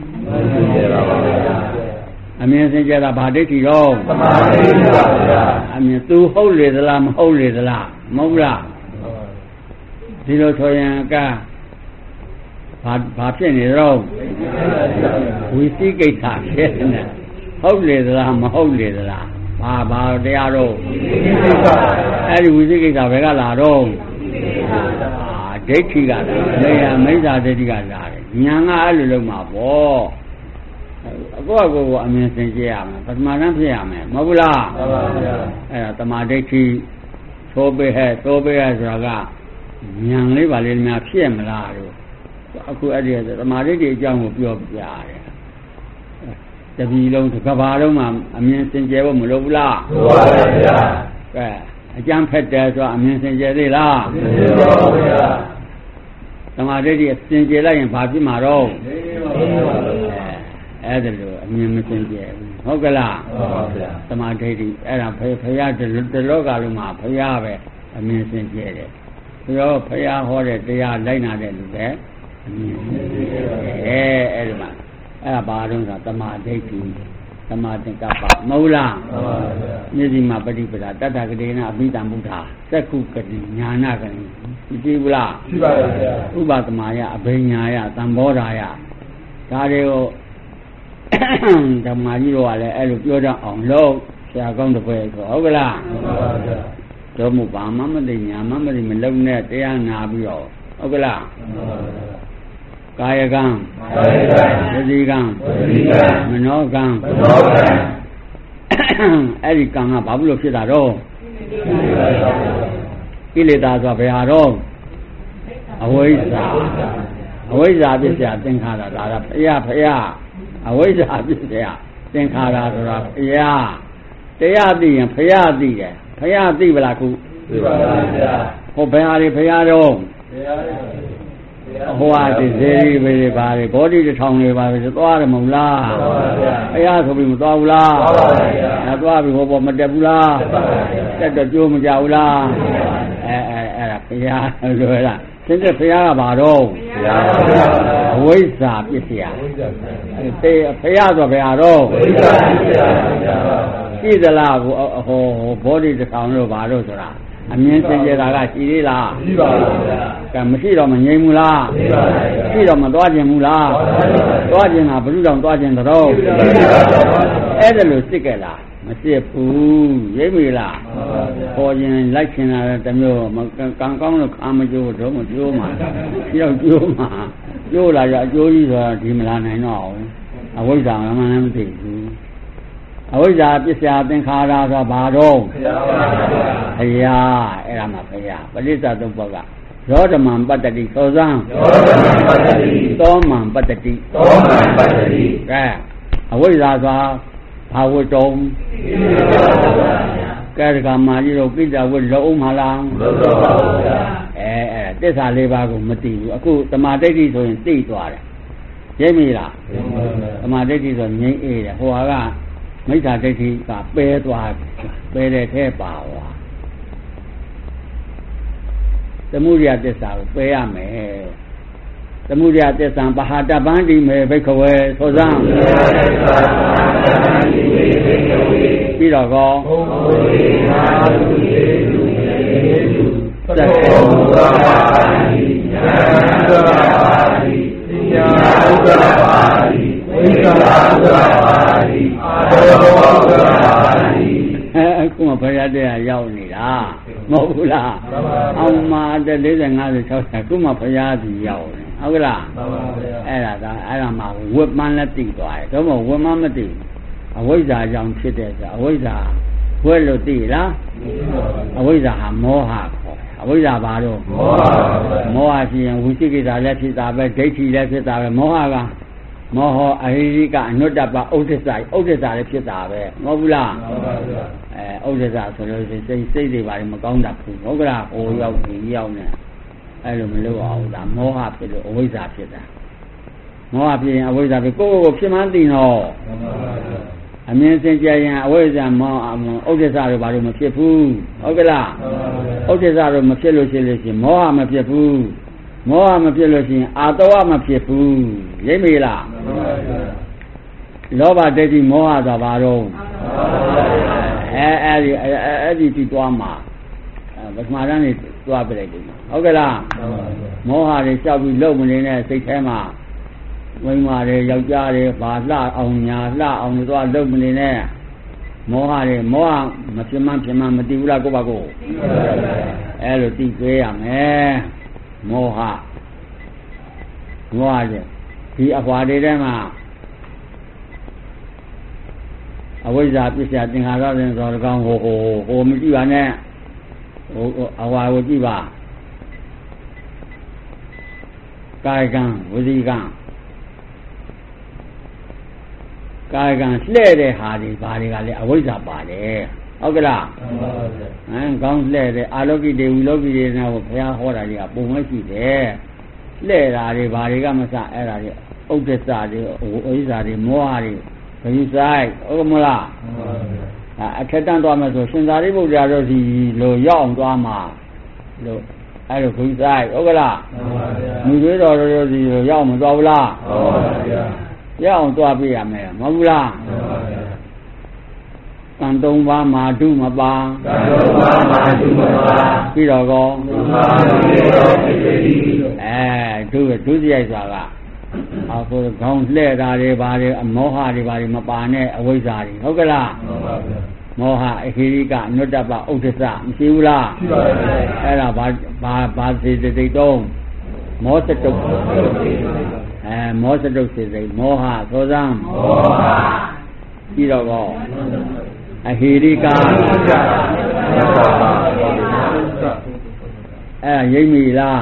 အမြင်စင်ကြတာဗာဒိဋ္ဌိတော့သမာဓိပါဗျာအမြင်သူဟုတ်လေသလားမဟုတ်လေသလားမဟုတ်လားဒီလိုဆိုရင်ကဘာဘာဖြစ်နေတော့ဝိသိကိစ္စဖြစ်နေဟုတ်လေသလားမဟုတ်လေသလားဘာဘာတရားတော့အဲ့ဒီဝိသိကိစ္စဘယ်ကလာတော့အာဒိဋ္ဌိကလာမေယမိစ္ဆာဒိဋ္ဌိကလာတယ်ဉာဏ်ကအဲ့လိုလုံးမှာပေါ့အကောအကောအမြင်စင်ကြရမယ်ပထမတန်းဖြစ်ရမယ်မဟုတ်ဘူးလားမှန်ပါဗျာအဲ့ဒါတမာဒိဋ္ဌိသိုးပေးဟဲ့သိုးပေးဟဲ့ဆိုတာကဉာဏ်လေးပါလေးများဖြစ်မလားလို့အခုအဲ့ဒီတမာဒိဋ္ဌိအကြောင်းကိုပြောပြရတယ်တပီလုံးတစ်ကဘာလုံးမှာအမြင်စင်ကြယ်ဖို့မလိုဘူးလားလိုပါဗျာကဲအကျမ်းဖက်တယ်ဆိုတာအမြင်စင်ကြယ်သေးလားမလိုပါဘူးဗျာတမာဒိဋ္ဌိစင်ကြယ်လိုက်ရင်ဘာဖြစ်မှာတော့အဲ့ဒါလိုအမြင်မစင်ကြယ်ဘူးဟုတ်ကလားဟုတ်ပါဗျာတမာဒိဋ္ဌိအဲ့ဒါဖယားတလောကလုံးမှာဖယားပဲအမြင်စင်ကြယ်တယ်ပြီးတော့ဖယားဟောတဲ့တရားလိုက်နာတဲ့လူပဲအမြင်စင်ကြယ်အဲအဲ့ဒီမှာအဲ့ဒါဘာလို့ဆိုတမာဒိဋ္ဌိတမာသင်္ကပ္ပမဟုတ်လားမှန်ပါဗျာမျက်စိမှာပฏิပဒါတတ္တကတိနာအဘိဓမ္မုဒ္ဓသက္ခုကတိညာနာကတိသိဘူးလားသိပါပါဗျာဥပဒမာယအဘိညာယသံဘောဓာယဒါတွေကိုဓမ္မကြီးတို့ကလည်းအဲ့လိုပြောတတ်အောင်လို့ဆရာကောင်းတဲ့ဘယ်ဆိုဟုတ်ကလားမှန်ပါဗျာတို့မှုဘာမှမသိညာမှမသိမလုံနဲ့တရားနာပြီးတော့ဟုတ်ကလားမှန်ပါဗျာကာယကံဝစီကံမနောကံအဲ့ဒီကံကဘာလို့ဖြစ်တာတော့ကိလေသာဆိုဘယ်ဟာတော့အဝိဇ္ဇာအဝိဇ္ဇာပြစ္ဆာသင်္ခါရဒါကဖယဖယအဝိဇ္ဇာပြစ္ဆာသင်္ခါရဆိုတာဖယတရားသိရင်ဖယသိတယ်ဖယသိပလားခုသိပါပါဗျာဟောဘယ်ဟာတွေဖယတော့ဟိုဟာဒီဇေရီပဲပါလေဘောဓိတစ်ထောင်လေးပါပဲသွားတယ်မဟုတ်လားမှန်ပါဗျာဖယဆိုပြီးမသွားဘူးလားမှန်ပါဗျာအဲသွားပြီးဟောပေါ်မတက်ဘူးလားတက်ပါဗျာတက်တော့ကြိုးမကြဘူးလားအဲအဲအဲ့ဒါဖယဆိုရတာသင်တဲ့ဖရာကဘာတော့ဖရာပါဗျာအဝိဇ္ဇာပစ္စယအဝိဇ္ဇာတေဖရာဆိုဘယ်ဟာတော့အဝိဇ္ဇာပစ္စယပါဗျာရှိသလားဟိုဟိုဘောဓိတစ်ထောင်လို့ဘာလို့ဆိုတာအမြင်စင်ကြတာကရှိသေးလားရှိပါပါဗျာကဲမရှိတော့မငြိမ်ဘူးလားရှိပါပါဗျာရှိတော့မသွားခြင်းဘူးလားသွားခြင်းကဘုရုတော်သွားခြင်းတော့အဲ့ဒါလို့စစ်ကြလားမစစ်ဘူးရိပ်မိလားပေါ်ရင်လိုက်ချင်တာတမျိုးကံကောင်းလို့ခါမကျိုးတော့မကျိုးမှာရောက်ကျိုးမှာကျိုးလာကြအကျိုးကြီးဆိုတာဒီမလာနိုင်တော့ဘူးအဝိဇ္ဇာမှလည်းမသိဘူးအဝိဇ္ဇာပစ္စယသင်္ခါရဆိုတာဘာတော့ဘုရားအဲ့ဒါမှဘုရားပဋိစ္စသုတ်ဘကရောဓမံပတ္တတိသောဇံရောဓမံပတ္တတိသောမံပတ္တတိသောမံပတ္တတိကဲအဝိဇ္ဇာဆိုတာဘာဝတ္တုံကဲကမာကြီးတို့ပိဋကဝတ်လုံးမလားလုံးပါဘူးဗျာအဲအဲ့တစ္ဆာလေးပါးကိုမသိဘူးအခုသမာဓိဋ္ဌိဆိုရင်သိသွားတယ်ရိပ်မိလားသမာဓိဋ္ဌိဆိုငြိမ့်အေးတယ်ဟိုဟာကမိစ္ဆာဒိဋ္ဌိကပဲသွားပဲတဲ့ထဲပါသွားသမုဒိယသစ္စာကိုပယ်ရမယ်သမုဒိယသစ္စာပဟာတပန္တိမေဘိက္ခဝေသောဇံပြီးတော့ကောသက္ကောမူလပါတိဉာဏ်ပါတိဉာဏ်ပါတိဝိသရာပါတိအာရောပါတိအဲအခုမှဘုရားတရားရောက်နေတာမဟုတ်ဘူးလားအောင်မှာတဲ့၄၅ ၆၀အခုမှဘုရားကြီးရောက်နေဟုတ်ကလားမှန်ပါဗျာအဲ့ဒါကအဲ့ဒါမှဝိပန်းလက်သိသွားတယ်တော့မဝိမန်းမသိအဝိဇ္ဇာကြောင့်ဖြစ်တဲ့ဆိုအဝိဇ္ဇာဘွဲလို့သိလားအဝိဇ္ဇာဟာမောဟခေါ်အဝိဇ္ဇာဘာလို့မောဟမောဟရှိရင်ဝိသိကိစ္စလည်းဖြစ်တာပဲဒိဋ္ဌိလည်းဖြစ်တာပဲမောဟကမောဟအဟိရိကအနုတ္တပဥဒ္ဒစ္စဥဒ္ဒစ္စလည်းဖြစ်တာပဲမဟုတ်ဘူးလားမှန်ပါဗျာအဲဥဒ္ဒစ္စဆိုလို့စိတ်စိတ်တွေဘာတွေမကောင်းတာဘူးဟုတ်ကလားဟိုရောက်ဒီရောက်နေအဲ့လိုမလုပ်အောင်ဒါမောဟဖြစ်လို့အဝိဇ္ဇာဖြစ်တာမောဟဖြစ်ရင်အဝိဇ္ဇာဖြစ်ကိုယ့်ကိုယ်ဖြစ်မှန်းသိတော့အမြင်စင်ကြရင်အဝိဇ္ဇာမောဟဥဒ္ဒစ္စတွေဘာလို့မဖြစ်ဘူးဟုတ်ကလားဥဒ္ဒစ္စတွေမဖြစ်လို့ရှိလို့ရှိရင်မောဟမဖြစ်ဘူးမောဟမဖြစ်လို့ရှိရင်အာတဝမဖြစ်ဘူးရိပ်မိလားလောဘဒိဋ္ဌိမောဟဆိုတာဘာတော့အဲအဲ့ဒီအဲ့ဒီဒီသွားမှာပထမတန်းနေသွားပြလိုက်ပြီဟုတ်ကဲ့လားမောဟတွေလျှောက်ပြီးလုံမနေနဲ့စိတ်ထဲမှာဝိမာတွေယောက်ျားတွေဘာလှအောင်ညာလှအောင်တွေသွားလုံမနေနဲ့မောဟတွေမောဟမဖြစ်မှန်းဖြစ်မှန်းမတည်ဘူးလားကိုယ့်ဘာကိုအဲ့လိုတည်သေးရမယ်မောဟမောဟကျဒီအဖွာတွေထဲမှာအဝိဇ္ဇာပစ္စယသင်္ခါရရင်ဆိုတော့ကောင်းဟိုဟိုဟိုမကြည့်ပါနဲ့ဟိုအဝါကိုကြည့်ပါကာယကံဝစီကံကာယကံလှဲ့တဲ့ဟာတွေဘာတွေကလဲအဝိဇ္ဇာပါတယ်ဟုတ်ကလားမှန်ပါဗျာဟမ်ကောင်းလှဲ့တဲ့အာလောကိတေဝီလောကိတေနဲ့ဘုရားဟောတာတွေကပုံမရှိတယ်လှဲ့တာတွေဘာတွေကမစအဲ့ဒါတွေဥဒ္ဒစ္စတွေဝိဇ္ဇာတွေမောဟတွေဘယ်ဆိုင်ဟုတ်မလားမှန်ပါဗျာအထက်တန်းသွားမယ်ဆိုရှင်သာရိပုတ္တရာတို့စီလိုရောက်အောင်သွားမှာလို့အဲ့လိုဘယ်ဆိုင်ဟုတ်ကလားမှန်ပါဗျာလူတွေတော်တို့စီလိုရောက်မသွားဘူးလားမှန်ပါဗျာရအောင်သွားပြရမယ်မဟုတ်ဘူးလားမှန်ပါဗျာကံသုံးပါးမာတုမပါကံသုံးပါးမာတုမပါပြီးတော့ကောသုမာတိရောပိတိအဲဒုဒုစရိုက်စွာကအခုခေါင်းလှဲ့တာတွေဘာတွေမောဟတွေဘာတွေမပါနဲ့အဝိဇ္ဇာတွေဟုတ်ကလားမှန်ပါဗျာမောဟအဟိရိကအနုတ္တပဥဒ္ဒစ္စမရှိဘူးလားရှိပါဗျာအဲ့ဒါဘာဘာဘာစေတသိက်တုံးမောစတုမောစတုစေစိတ်မောဟသောဇံမောဟပြီးတော့ကောအဟိရိကအဲ့ရိပ်မိလား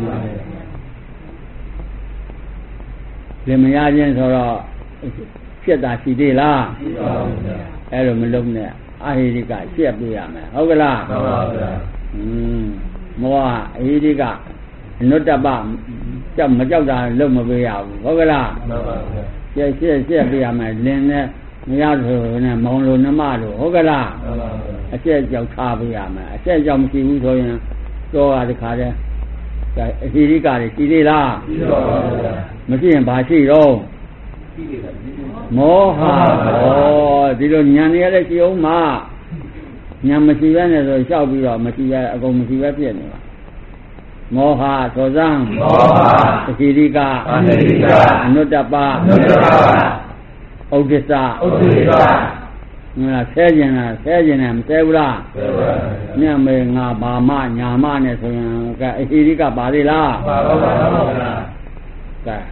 လင်မယားချင်းဆိုတော့ဖြစ်တာရှိသေးလားအဲ့လိုမလုံးနဲ့အဟိရိကရှက်ပြရမယ်ဟုတ်ကလားဟုတ်ပါဗျာอืมမောဟအဟိရိကအနုတ္တပကြောက်မကြောက်တာလုံးမပေးရဘူးဟုတ်ကလားမှန်ပါဗျာရှက်ရှက်ရှက်ပြရမယ်လင်နဲ့မရဆိုနဲ့မောင်လိုနှမလိုဟုတ်ကလားမှန်ပါဗျာအရှက်ကြောက်ထားပြရမယ်အရှက်ကြောက်မရှိဘူးဆိုရင်တော့ရတခါတည်းဒါအဟိရိကတွေရှိသေးလားရှိပါပါဗျာမရှိရင်ဘာရှိတော့ရှိသေးတယ်မောဟဩဒီလိုဉာဏ်ရတဲ့ရှိအောင်မှာဉာဏ်မရှိဘဲနဲ့ဆိုလျှောက်ပြီးတော့မရှိဘဲအကုန်မရှိဘဲပြည့်နေပါမောဟသောဇံမောဟသတိရိကအသတိရိကအနုတ္တပအနုတ္တပဥဒ္ဒစ္စဥဒ္ဒစ္စငါဆဲကျင်လားဆဲကျင်တယ်မဆဲဘူးလားဆဲပါဘူးမြတ်မေငါဘာမညာမနဲ့ဆိုရင်ကအဟိရိကပါသေးလားပါပါပါကဲ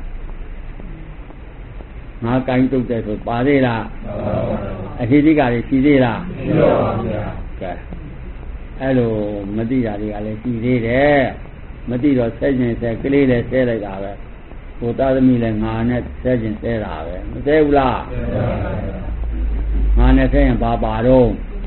ငါကိုင်းတုတ်တယ်ဆိုပါသေးလားပါပါအဟိရိကတွေရှိသေးလားရှိပါပါဗျာကဲအဲ့လိုမသိတာတွေကလည်းရှိသေးတယ်မသိတော့ဆဲကျင်ဆဲကလေးလည်းဆဲလိုက်တာပဲဟိုသားသမီးလည်းငါနဲ့ဆဲကျင်ဆဲတာပဲမဆဲဘူးလားဆဲပါပါငါနဲ့ဆဲရင်ဘာပါတော့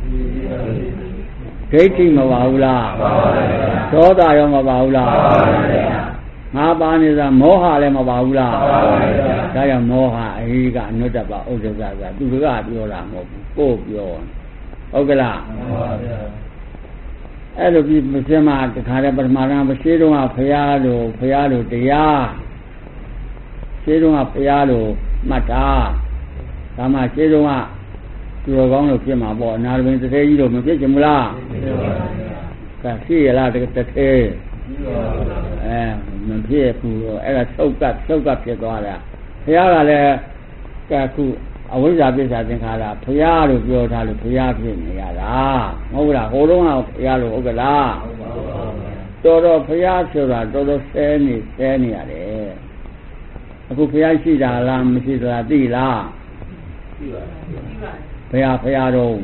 ဒိဋ္ဌိမပါဘူးလားပါပါဒေါသရောမပါဘူးလားပါပါငါပါနေစားမောဟလည်းမပါဘူးလားပါပါဒါကြောင့်မောဟအဟိကအနုတ္တပဥဒ္ဒစ္စကသူကပြောတာမဟုတ်ဘူးကိုယ်ပြောဟုတ်ကလားမှန်ပါဗျာအဲ့လိုပြီးမစင်မှာတခါတည်းပထမရံမရှိတော့ကဖရာလို့ဖရာလို့တရားရှိတော့ကဖရာလို့မှတ်တာဒါမှရှိတော့ကသူတော်ကောင်းလို့ဖြစ်မှာပေါ့အနာရပင်တစ်သေးကြီးလို့မဖြစ်ချင်ဘူးလားဖြစ်ပါဘူးကဲရှိရလားတစ်သေးအဲမဖြစ်ဘူးအဲ့ဒါသုတ်ကသုတ်ကဖြစ်သွားတာဘုရားကလည်းကဲခုအဝိဇ္ဇာပစ္စာသင်္ခါရဘုရားလို့ပြောထားလို့ဘုရားဖြစ်နေရတာမဟုတ်လားဟိုတုန်းကဘုရားလို့ဟုတ်ကလားတော်တော်ဘုရားဆိုတာတော်တော်ဆဲနေဆဲနေရတယ်အခုဘုရားရှိတာလားမရှိတာသိလားရှိပါဘုရားဘုရားတော့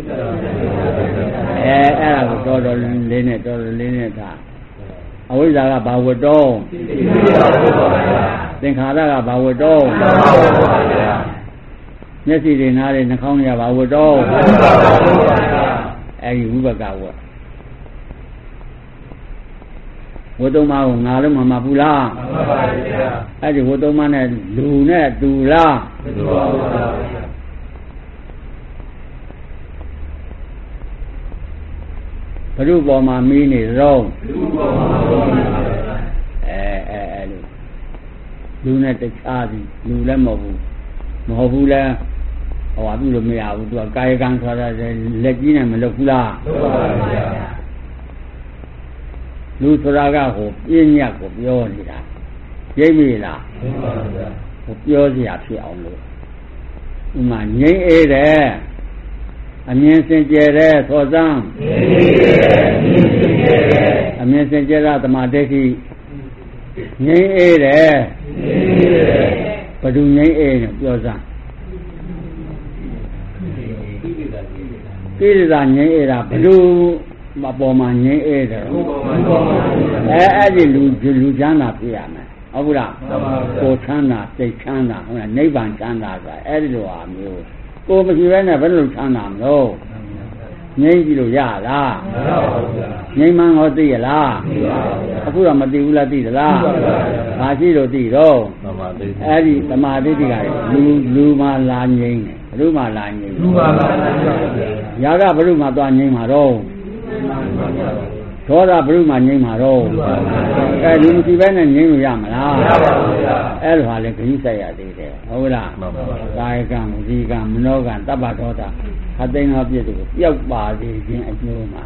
အဲအဲ့ဒါကိုတော်တော်လေးနဲ့တော်တော်လေးနဲ့ထားအဝိဇ္ဇာကဘာဝတ္တောသင်္ခါရကဘာဝတ္တောမျက်စိတွေနားတွေနှာခေါင်းတွေကဘာဝတ္တောအဲဒီဝိပကဝတ်ဝတ္တမကိုငါလည်းမမှတ်ဘူးလားမှန်ပါပါဗျာအဲ့ဒီဝတ္တမနဲ့လူနဲ့တူလားမတူပါဘူးဗျာဘုရုပေါ်မှာမီးနေရောလူပေါ်မှာအဲအဲအဲလူလူနဲ့တခြားစီလူလည်းမဟုတ်ဘူးမဟုတ်ဘူးလဲဟောပြုလို့မရဘူးသူကကာယကံဆိုတာလက်ကြီးနဲ့မလုပ်ဘူးလားလုပ်ပါပါဗျာလူဆိုတာကဟိုပြင်းညက်ကိုပြောနေတာရိပ်မိလားမှန်ပါဗျာဟိုပြောစရာဖြစ်အောင်လို့ဥမာငိမ့်အေးတယ်အမြင်စင်ကြယ်တဲ့သောဇံအမြင်စင်ကြယ်တဲ့သမာဓိဋ္ဌိငြိမ်းအေးတယ်ဘယ်သူငြိမ်းအေးနဲ့ပြောစမ်းကိရိတာငြိမ်းအေးတာဘယ်သူမပေါ်မှာငြိမ်းအေးတယ်အဲအဲ့ဒီလူလူချမ်းသာပြရမယ်ဟုတ်ဘူးလားကိုချမ်းသာစိတ်ချမ်းသာဟုတ်လားနိဗ္ဗာန်ချမ်းသာဆိုတာအဲ့ဒီလိုဟာမျိုးကိုမရှိဘဲနဲ့ဘယ်လိုချမ်းသာမလို့ငြိမ်းကြည့်လို့ရလားမရပါဘူးဗျာငြိမ်းမှန်းဟောသိရလားမသိပါဘူးဗျာအခုတော့မသိဘူးလားသိသလားသိပါပါဗျာဘာရှိလို့သိတော့သမာဓိအဲ့ဒီသမာဓိတိကလူလူမှလာငြိမ်းတယ်ဘုရုမှလာငြိမ်းလူမှလာငြိမ်းပါဗျာရာဂဘုရုမှသွားငြိမ်းမှာတော့ဒေါသဘုရုမှငြိမ်းမှာတော့အဲလူမရှိဘဲနဲ့ငြိမ်းလို့ရမလားမရပါဘူးဗျာအဲ့လိုဟာလေခရီးဆိုင်ရသေးတယ်ဟုတ်လားမှန်ပါပါကာယကံဝစီကံမနောကံတပ္ပဒေါသအသိငါပြည့်စုံပျောက်ပါစေခြင်းအကျိုးမှာ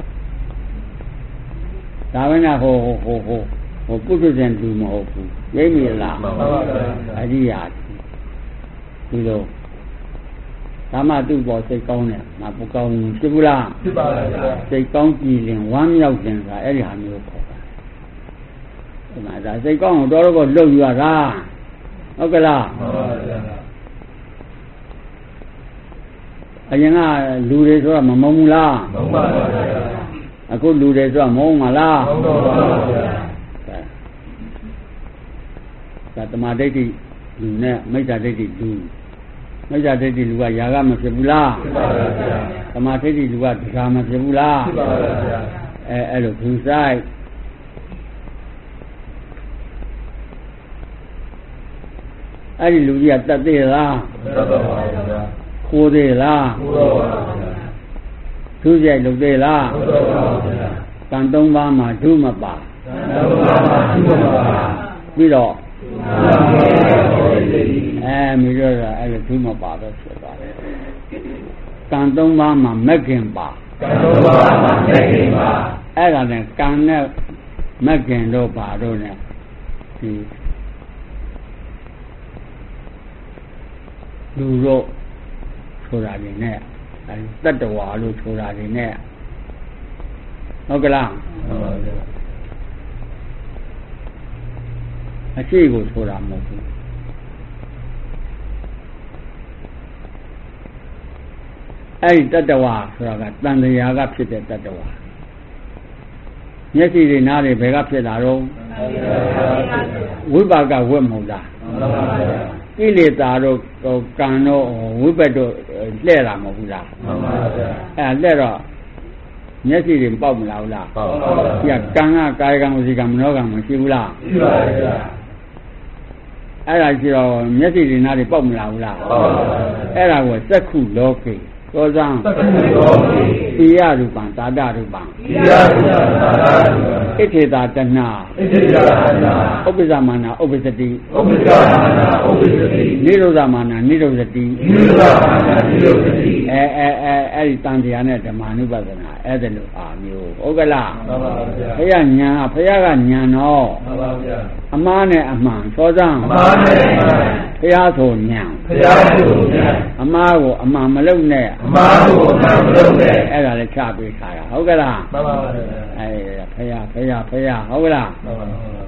ဒါပဲနဲ့ဟိုဟိုဟိုဟိုပုထုဇဉ်လူမဟုတ်ဘူးရိပ်မိလားမှန်ပါပါအရိယာဒီလိုဒါမှသူ့ပေါ်စိတ်ကောင်းတယ်ငါပူကောင်းဖြစ်ဘူးလားဖြစ်ပါပါဗျာစိတ်ကောင်းကြည်လင်ဝမ်းမြောက်ခြင်းဆိုတာအဲ့ဒီဟာမျိုးခေါ်တာဒီမှာဒါစိတ်ကောင်းကိုတော်တော်ကိုလှုပ်ယူရတာဟဟုတ်ကလားအရင်ကလူတွေဆိုတာမမုန်းဘူးလားမုန်းပါဘူးဗျာအခုလူတွေဆိုတာမုန်းမလားမုန်းပါဘူးဗျာဒါတမာဒိဋ္ဌိလူနဲ့မိစ္ဆာဒိဋ္ဌိလူမိစ္ဆာဒိဋ္ဌိလူကຢာကမဖြစ်ဘူးလားဖြစ်ပါဘူးဗျာတမာဒိဋ္ဌိလူကဒကာမဖြစ်ဘူးလားဖြစ်ပါဘူးဗျာအဲအဲ့လိုသူဆိုင်အဲ့ဒီလူကြီးကတတ်သေးလားတတ်ပါပါဗျာခိုးသေးလားခိုးပါပါဗျာသူကြိုက်လုပ်သေးလားဟုတ်ပါပါဗျာကံသုံးပါးမှာဒုမပါကံသုံးပါးမှာဒုမပါပြီးတော့အဲမိတော့အဲ့လိုဒုမပါတော့ဖြစ်သွားတယ်ကံသုံးပါးမှာမက္ခင်ပါကံသုံးပါးမှာမက္ခင်ပါအဲ့ဒါနဲ့ကံနဲ့မက္ခင်တော့ပါတော့ ਨੇ ဒီလူတို့ဆိုတာတွေနဲ့တတ္တဝါလို့ဆိုတာတွေနဲ့ဟုတ်ကလားဟုတ်ပါဘူးအရှိကိုဆိုတာမဟုတ်ဘူးအဲ့ဒီတတ္တဝါဆိုတာကတန်တရားကဖြစ်တဲ့တတ္တဝါမျက်စိတွေနားတွေဘယ်ကဖြစ်လာတော့ဝိပါကဝတ်မဟုတ်လားကိလေသာတို့ကံတို့ဝိပက်တို့လှဲ့လာမဟုတ်ဘူးလားမှန်ပါဗျာအဲ့လှဲ့တော့မျက်စိတွေပေါက်မလာဘူးလားပေါက်ပါဗျာကံကကာယကံဝစီကံမနောကံမရှိဘူးလားရှိပါဗျာအဲ့ဒါကြည့်တော့မျက်စိတွေနားတွေပေါက်မလာဘူးလားပေါက်ပါဗျာအဲ့ဒါကိုစက္ခုလောကေသောဇံစက္ခုလောကေပိယရူပံသာတရူပံပိယရူပံသာတရူပံဣထေတာတဏှာဣထေတာတဏှာဥပ္ပဇမာနာဥပ္ပစတိဥပ္ပဇမာနာဥပ္ပစတိနိရောဓမာနာနိရောဓတိနိရောဓမာနာနိရောဓတိအဲအဲအဲအဲ့ဒီတန်တရားနဲ့ဓမ္မ ानु ပဒနာအဲ့ဒါလို့အာမျိုးဟုတ်ကလားမှန်ပါဗျာဘုရားညာဘုရားကညာတော့မှန်ပါဗျာအမှားနဲ့အမှန်သောဇံအမှားနဲ့အမှန်ဘုရားဆိုညာဘုရားဆိုညာအမှားကိုအမှန်မလုပ်နဲ့အမှားကိုအမှန်မလုပ်နဲ့အဲ့ဒါလည်းချပေးထားတာဟုတ်ကလားမှန်ပါဗျာအဲဖယားဖယားဖယားဟုတ်ကလားမှန်ပါဟုတ်ပါ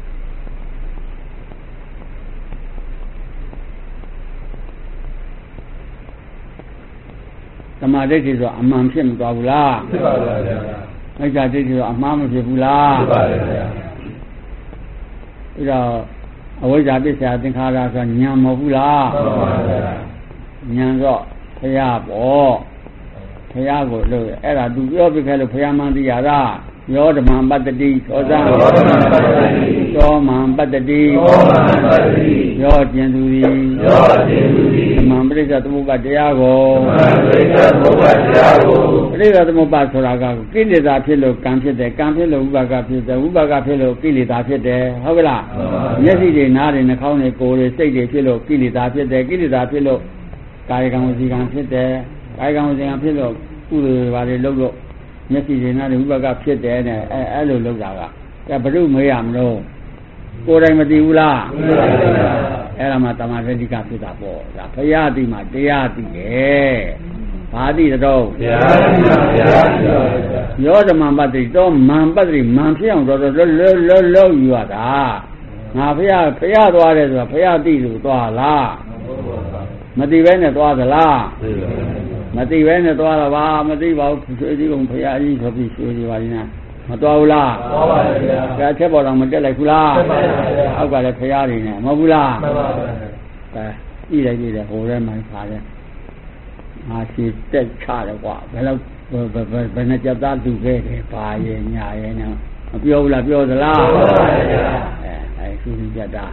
သမာဓိဋ္ဌိဆိုအမှန်ဖြစ်မသွားဘူးလားဖြစ်ပါပါဗျာမိစ္ဆာဒိဋ္ဌိဆိုအမှားမဖြစ်ဘူးလားဖြစ်ပါပါဗျာအဲ့တော့အဝိဇ္ဇာပစ္စယသင်္ခါရဆိုဉာဏ်မဟုတ်ဘူးလားမှန်ပါဗျာဉာဏ်တော့ဖယားပေါ့ဖယားကိုလို့အဲ့ဒါသူပြောပြခဲ့လို့ဖယားမှန်သိရတာယောဓမ္မပတ္တိသောဇံယောမံပတ္တိယောမံပတ္တိယောကျင်သူသည်ယောကျင်သူသည်ဓမ္မပရိစ္ဆသမုပ္ပါတရားကိုဓမ္မပရိစ္ဆသမုပ္ပါတရားကိုပရိစ္ဆသမုပ္ပါဆိုတာကကိလေသာဖြစ်လို့ကံဖြစ်တယ်ကံဖြစ်လို့ဝိပါကဖြစ်တယ်ဝိပါကဖြစ်လို့ကိလေသာဖြစ်တယ်ဟုတ်ကလားမျက်စိတွေနားတွေနှာခေါင်းတွေကိုယ်တွေစိတ်တွေဖြစ်လို့ကိလေသာဖြစ်တယ်ကိလေသာဖြစ်လို့ကာယကံဝစီကံဖြစ်တယ်ကာယကံဝစီကံဖြစ်လို့ကုသိုလ်ဘာတွေလုပ်လို့မျက်စိတွေနားတွေဝိပါကဖြစ်တယ်နဲ့အဲအဲ့လိုလုပ်တာကအဲဘုရုမေးရမလို့ကိုယ်တိုင်မသိဘူးလားသိပါဘူးအဲ့ဒါမှတမာဒိဋ္ဌိကဖြစ်တာပေါ့ဒါဘုရားသိမှတရားသိတယ်ဘာသိတော့တရားသိပါဘုရားသိပါယောဓမ္မပတ္တိတော့မံပတ္တိမံဖြစ်အောင်တော့လောလောလောလောယူရတာငါဘုရားဘုရားသွားတယ်ဆိုတာဘုရားသိလို့သွားလားမသိဘဲနဲ့သွားသလားမသိပဲနဲ့သွားတာပါမသိပါဘူးရွှေကြီးကဘုရားကြီးဆိုပြီးရွှေကြီးပါလိမ့်မယ်မသွားဘူးလားသွားပါဗျာဒါချက်ပေါ်တော့မတက်လိုက်ဘူးလားတက်ပါဗျာအောက်ကလည်းဘုရားတွေနဲ့မဟုတ်ဘူးလားမှန်ပါဗျာအဲကြည့်လိုက်ကြည့်တယ်ဟိုထဲမှာခါတယ်ငါရှိတက်ချတယ်ကွာဘယ်လောက်ဘယ်နဲ့ကြသားလူခဲ့တယ်ပါရဲ့ညာရဲ့နဲ့မပြောဘူးလားပြောသလားပြောပါဗျာအဲအဲရှင်းပြတာ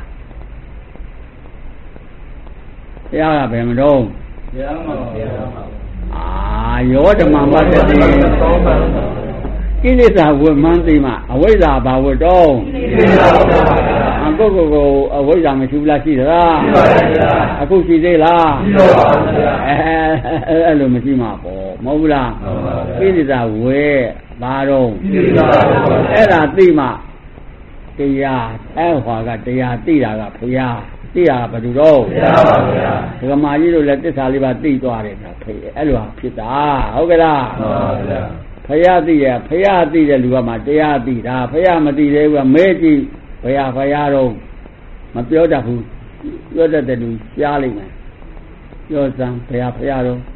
ဘုရားကဘယ်မှာတော့ဘုရားမှာဘုရားမှာအာယောဓမ္မပတ္တိကိလေသာဝိမှန်သိမှအဝိဇ္ဇာဘာဝတ္တောကိလေသာဝိပါအကိုကိုကိုအဝိဇ္ဇာမရှိဘူးလားရှိသလားရှိပါဗျာအခုရှိသေးလားရှိပါဗျာအဲအဲ့လိုမရှိမှာပေါ့မဟုတ်ဘူးလားကိလေသာဝေဘာတော့ကိလေသာအဲ့ဒါသိမှတရားအဲ့ဟွာကတရားသိတာကဘုရားသိရဘယ်သူတော့ဘုရားပါဗျာဒကမာကြီးတို့လည်းတစ္ဆာလေးပါသိသွားတယ်ဗျာဖေအဲ့လိုဖြစ်တာဟုတ်ကဲ့လားမှန်ပါဗျာဘုရားသိရဘုရားသိတဲ့လူကမှတရားသိတာဘုရားမသိသေးဘူးကမဲကြည့်ဘုရားဘုရားတော့မပြောတတ်ဘူးပြောတတ်တဲ့လူရှားလိုက်မယ်ပြောစမ်းဘုရားဘုရားတော့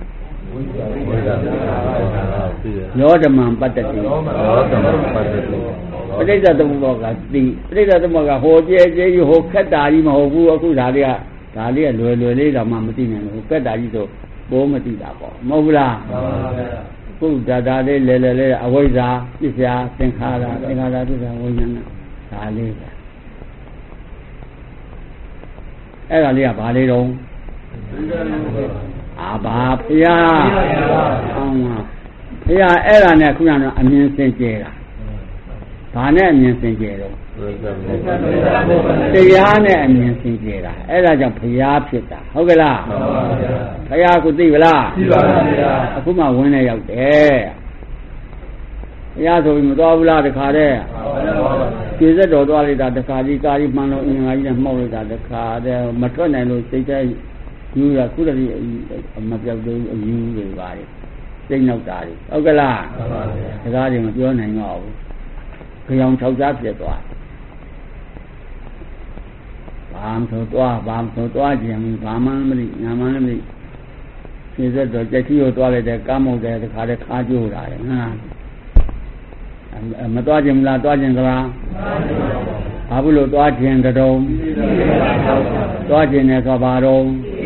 ယောဓမ္မပတ္တတိယောဓမ္မပတ္တတိပဋိစ္စသမုပ္ပါကတိပဋိစ္စသမုပ္ပါကဟိုကျဲကျဲဟိုခက်တာကြီးမဟုတ်ဘူးအခုဒါလေးကဒါလေးကလွယ်လွယ်လေးတော့မှမသိနိုင်ဘူးခက်တာကြီးဆိုဘိုးမသိတာပေါ့မဟုတ်ဘူးလားမှန်ပါဗျာခုဒါဒါလေးလဲလဲလဲအဝိဇ္ဇာပစ္စယသင်္ခါရသင်္ခါရပစ္စယဝိညာဏဒါလေးပဲအဲ့ဒါလေးကဘာလေးတော့အာဘာဖရာအောင်ပါဖရာအဲ့ဒါနဲ့ခုနကအမြင်စင်ကြဲတာဘာနဲ့အမြင်စင်ကြဲတော့တရားနဲ့အမြင်စင်ကြဲတာအဲ့ဒါကြောင့်ဖရာဖြစ်တာဟုတ်ကလားမှန်ပါဗျာဖရာကိုသိပလားသိပါပါဗျာအခုမှဝင်းနေရောက်တယ်ဖရာဆိုပြီးမတော်ဘူးလားတခါတည်းခြေစက်တော်သွားလိုက်တာတခါကြီးကာကြီးမှန်လို့အင်္ဂါကြီးနဲ့မှောက်လိုက်တာတခါတည်းမထွက်နိုင်လို့စိတ်ထဲယူရခုတည်းမပြောက်သေးဘူးအယူတွေပါတယ်စိတ်နောက်တာတွေဟုတ်ကလားမှန်ပါဗျာစကားတွေမပြောနိုင်တော့ဘူးကြောင်၆စားပြတ်သွားဘာမှဆိုသွားဘာမှဆိုသွားခြင်းဘာမှမသိညာမှလည်းမသိခြေစက်တော်ကြက်ကြီးကိုသွားလိုက်တဲ့ကားမောက်တဲ့တခါတည်းခါကျိုးတာလေဟာမသွားခြင်းမလားသွားခြင်းကလားဘာဘူးလို့သွားခြင်းတုံးသွားခြင်းနဲ့ဆိုပါတော့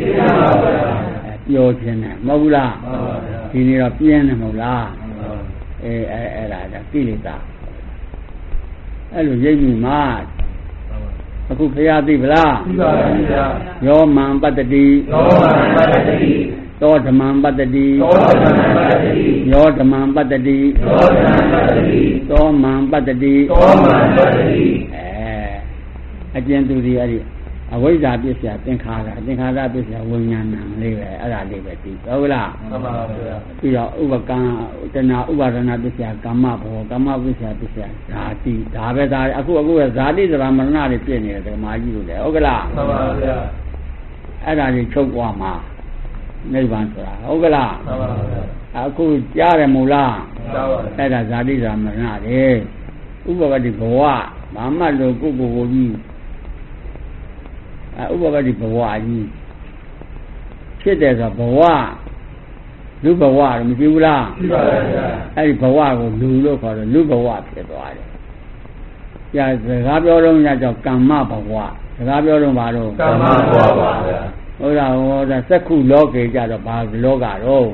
ပြောခြင်းနဲ့မဟုတ်ဘူးလားဒီနေ့တော့ပြင်းနေမဟုတ်လားအဲအဲအဲ့ဒါကကိလေသာအဲ့လိုရိပ်မိမှာအခုဖရာသိပလားသိပါပါဗျာယောမံပတ္တတိယောမံပတ္တတိသောဓမ္မံပတ္တတိသောဓမ္မံပတ္တတိယောဓမ္မံပတ္တတိသောမံပတ္တတိသောမံပတ္တတိအဲအကျဉ်းသူဒီအဲ့ဒီအဝိဇ္ဇာပစ္စယသင်္ခါရသင်္ခါရပစ္စယဝိညာဏလေးပဲအဲ့ဒါလေးပဲသိဟုတ်လားမှန်ပါဗျာပြီးတော့ဥပကံတဏှာဥပါဒနာပစ္စယကာမဘောကာမပစ္စယပစ္စယဓာတိဒါပဲဒါအခုအခုကဇာတိသရမရဏတွေပြည့်နေတယ်ဓမ္မကြီးလို့လေဟုတ်ကလားမှန်ပါဗျာအဲ့ဒါကြီးချုပ်သွားမှာနိဗ္ဗာန်ဆိုတာဟုတ်ကလားမှန်ပါဗျာအခုကြားတယ်မို့လားကြားပါအဲ့ဒါဇာတိသရမရဏတွေဥပကတိဘဝဘာမှလို့ကိုယ်ကိုယ်ကိုကြီးဥပပတ္တိဘဝကြီးဖြစ်တယ်ဆိုဘဝလူဘဝတော့မရှိဘူးလားရှိပါပါဗျာအဲ့ဒီဘဝကိုလူလို့ခေါ်တယ်လူဘဝဖြစ်သွားတယ်။ကြာစကားပြောတော့ညကြောင့်ကမ္မဘဝစကားပြောတော့ဘာလို့ကမ္မဘဝပါဗျာဟုတ်လားဟောဒါစက္ခုလောကေကြတော့ဘာလောကတော့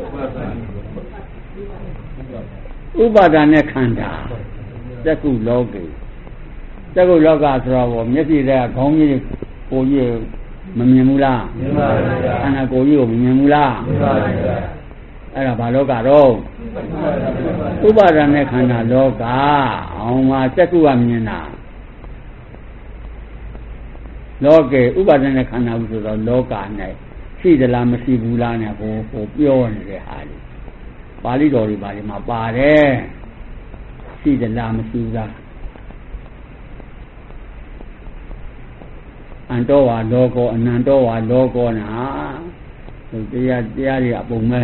ဥပါဒာနဲ့ခန္ဓာစက္ခုလောကေစက္ခုလောကဆိုတော့မျက်စိထဲကခေါင်းကြီးကိုကြီးမမြင်ဘူးလားမြင်ပါဗျာခန္ဓာကိုယ်ကြီးကိုမမြင်ဘူးလားမြင်ပါဗျာအဲ့ဒါဘာလောကတော့ဥပါဒာနဲ့ခန္ဓာလောကအောင်မှာစက္ခုကမြင်တာလောကေဥပါဒာနဲ့ခန္ဓာဘူးဆိုတော့လောကနဲ့ရှိသလားမရှိဘူးလားနဲ့ဟိုဟိုပြောနေတဲ့ဟာလေးပါဠိတော်တွေပါဒီမှာပါတယ်ရှိသလားမရှိဘူးလားအန္တောဝါလောကောအနန္တောဝါလောကောနာတရားတရားတွေအပုံမဲ့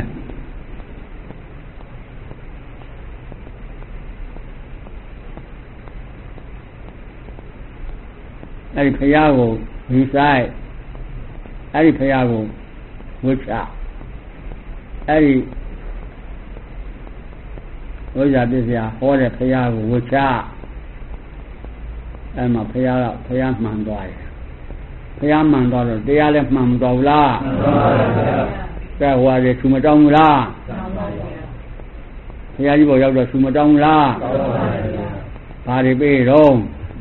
အဲ့ဒီဖရာကိုဝိဆိုင်အဲ့ဒီဖရာကိုဝိချအဲ့ဒီဝိဇ္ဇာပစ္စယဟောတဲ့ဖရာကိုဝိချအဲ့မှာဖရာကဖရာမှန်သွားတယ်ဘုရားမှန်တော့တရားလည်းမှန်မတော်ဘူးလားမှန်ပါပါဘုရားကဲဟိုဟာတွေသူမတောင်းဘူးလားမှန်ပါပါဘုရားကြီးပေါ်ရောက်တော့သူမတောင်းဘူးလားမှန်ပါပါဘာတွေပေးတော့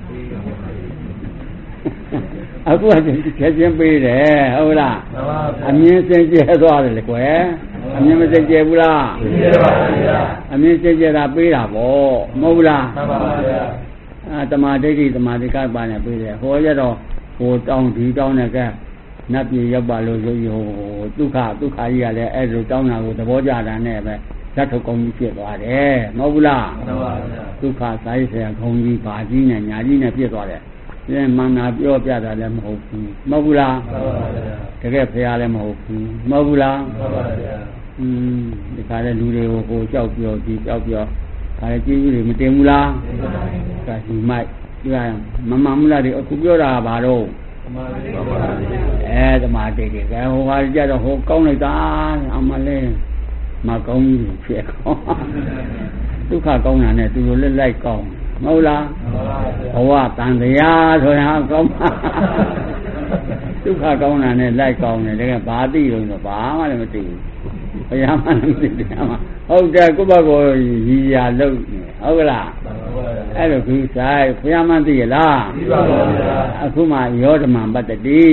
အခုကချက်ချင်းပေးတယ်ဟုတ်လားမှန်ပါပါအမြင်စင်ကြဲသွားတယ်လေကွယ်အမြင်မစင်ကြဲဘူးလားစင်ကြဲပါဗျာအမြင်စင်ကြဲတာပေးတာပေါ့မဟုတ်ဘူးလားမှန်ပါပါဗျာအာတမာဒိဋ္ဌိတမာဒိကပါနဲ့ပေးတယ်ဟောရတော့ဟိုတောင်းဒီတောင်းနဲ့ကဲနတ်ပြည်ရောက်ပါလို့ဆိုပြီးဟိုဒုက္ခဒုက္ခကြီးကလည်းအဲ့လိုတောင်းတာကိုသဘောကျတာနဲ့ပဲဇတ်ထုတ်ကောင်းကြီးဖြစ်သွားတယ်မဟုတ်ဘူးလားမှန်ပါဗျာဒုက္ခစာရေးဆရာခေါင်းကြီးဘာကြီးနဲ့ညာကြီးနဲ့ဖြစ်သွားတယ်ဒီမှန်တာပြောပြတာလည်းမဟုတ်ဘူးမဟုတ်ဘူးလားမှန်ပါဗျာတကယ်ဖရာလည်းမဟုတ်ဘူးမဟုတ်ဘူးလားမှန်ပါဗျာอืมဒီခါတဲ့လူတွေကိုကိုကြောက်ပြောဒီကြောက်ပြောခါတဲ့ကြီးကြီးတွေမတင်ဘူးလားမှန်ပါဗျာကဲဒီမိုက်ဒီကမမှန်မလားဒီအခုပြောတာဘာတော့အဲသမာဓိတွေကဲဟိုဟာကြတော့ဟိုကောင်းလိုက်တာအမလေးမကောင်းဘူးဖြစ်ကောင်းဒုက္ခကောင်းတာနဲ့သူတို့လက်လိုက်ကောင်းမဟုတ်လားဘဝတန်တရားဆိုရင်ကောင်းပါဒုက္ခကောင်းတာနဲ့လိုက်ကောင်းတယ်တကယ်ဘာသိလို့ဆိုဘာမှလည်းမသိဘူးဘုရားမှလည်းမသိတယ်အမဟုတ်တယ်ကိုယ့်ဘက်ကိုရည်ရလို့ဟုတ်ကလားအဲ့လိုကူဆိုင်ဘုရားမှသိရလားသိပါပါဗျာအခုမှယောဓမံပတ္တိ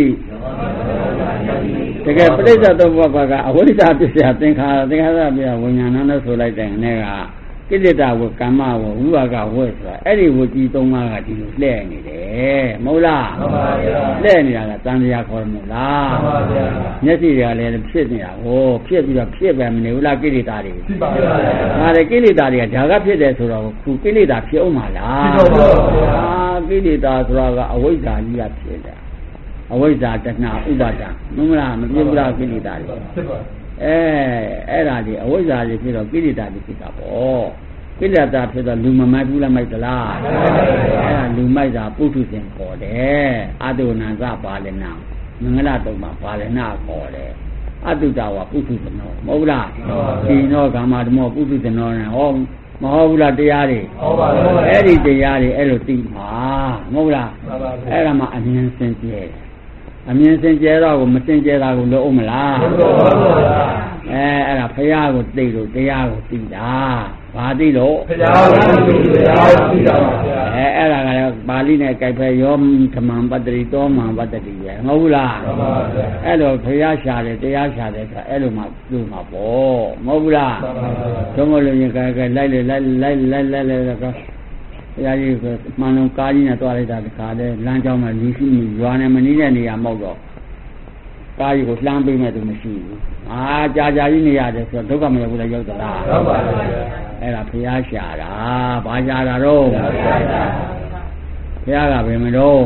တကယ်ပဋိစ္စသုံးဘက်ကအဝိဇ္ဇာပစ္စယသင်္ခါရသင်္ခါရပြဝိညာဏနဲ့ဆိုလိုက်တဲ့အနေကကိလေသာဝကမ္မဝဝိပါကဝဲဆိုတာအဲ့ဒီဝတိသုံးပါးကဒီလိုလှည့်နေတယ်မဟုတ်လားမှန်ပါဗျာလှည့်နေတာကတန်တရားခေါ်မလားမှန်ပါဗျာမျက်စိတွေကလည်းဖြစ်နေတာဟောဖြစ်ပြီးတော့ဖြစ်ပဲမနေဘူးလားကိလေသာတွေဖြစ်ပါဗျာဒါလေကိလေသာတွေကဓာကဖြစ်တယ်ဆိုတော့ခုကိလေသာဖြစ်အောင်မလားဖြစ်ပါဗျာကိလေသာဆိုတာကအဝိဇ္ဇာကြီးကဖြစ်တယ်အဝိဇ္ဇာတဏှာဥပါဒံမဟုတ်လားမပြည့်ဘူးလားကိလေသာတွေဖြစ်ပါအဲအဲ့ဒါဒီအဝိဇ္ဇာတွေဖြစ်တော့ကိလေသာတွေဖြစ်တာပေါ့ကိလေသာဖြစ်တော့လူမမိုက်ဘူးလားမိုက်သလားအဲ့ဒါလူမိုက်တာပုထုဇဉ်ခေါ်တယ်အတုဏဇပါလနာမင်္ဂလာတုံမှာပါလနာခေါ်တယ်အတုတဝပုထုဇဏောမဟုတ်လားဒီနောကာမဓမ္မောပုထုဇဏောနဲ့ဟောမဟုတ်ဘူးလားတရားတွေဟုတ်ပါဘူးအဲ့ဒီတရားတွေအဲ့လိုသိမှာမဟုတ်လားအဲ့ဒါမှအမြင်စင်ကြယ်အမြင်စင်ကြယ်တော့ကိုမစင်ကြယ်တာကိုလို့အောင်မလားဟုတ်ပါဘူးအဲအဲ့ဒါဖရာကိုသိလို့တရားကိုသိတာဘာသိလို့ဖရာကိုသိလို့တရားကိုသိတာပါဗျာအဲအဲ့ဒါကလည်းပါဠိနဲ့ကြိုက်ဖဲယောဓမ္မံပတ္တိတောမံပတ္တိပဲမဟုတ်ဘူးလားဟုတ်ပါဗျာအဲ့လိုဖရာရှာတယ်တရားရှာတယ်ဆိုအဲ့လိုမှပြုမှာပေါ့မဟုတ်ဘူးလားဟုတ်ပါဗျာသုံးမလို့ရင်ကြိုက်ကြိုက်လိုက်လိုက်လိုက်လိုက်လိုက်လိုက်လိုက်တော့ဘုရားကြီးကမှန်လုံးကားကြီးနဲ့တွားလိုက်တာဒီခါလဲလမ်းကြောင်းမှာလူရှိမှုရွာနဲ့မနီးတဲ့နေရာမဟုတ်တော့ကားကြီးကိုလှမ်းပေးမဲ့သူမရှိဘူး။အာကြာကြာကြီးနေရတယ်ဆိုတော့ဒုက္ခမရောက်ဘူးလည်းရောက်သလား။ဟုတ်ပါဘူး။အဲ့ဒါဘုရားရှာတာ။ဘာရှာတာတော့ဘုရားကဘယ်မတော့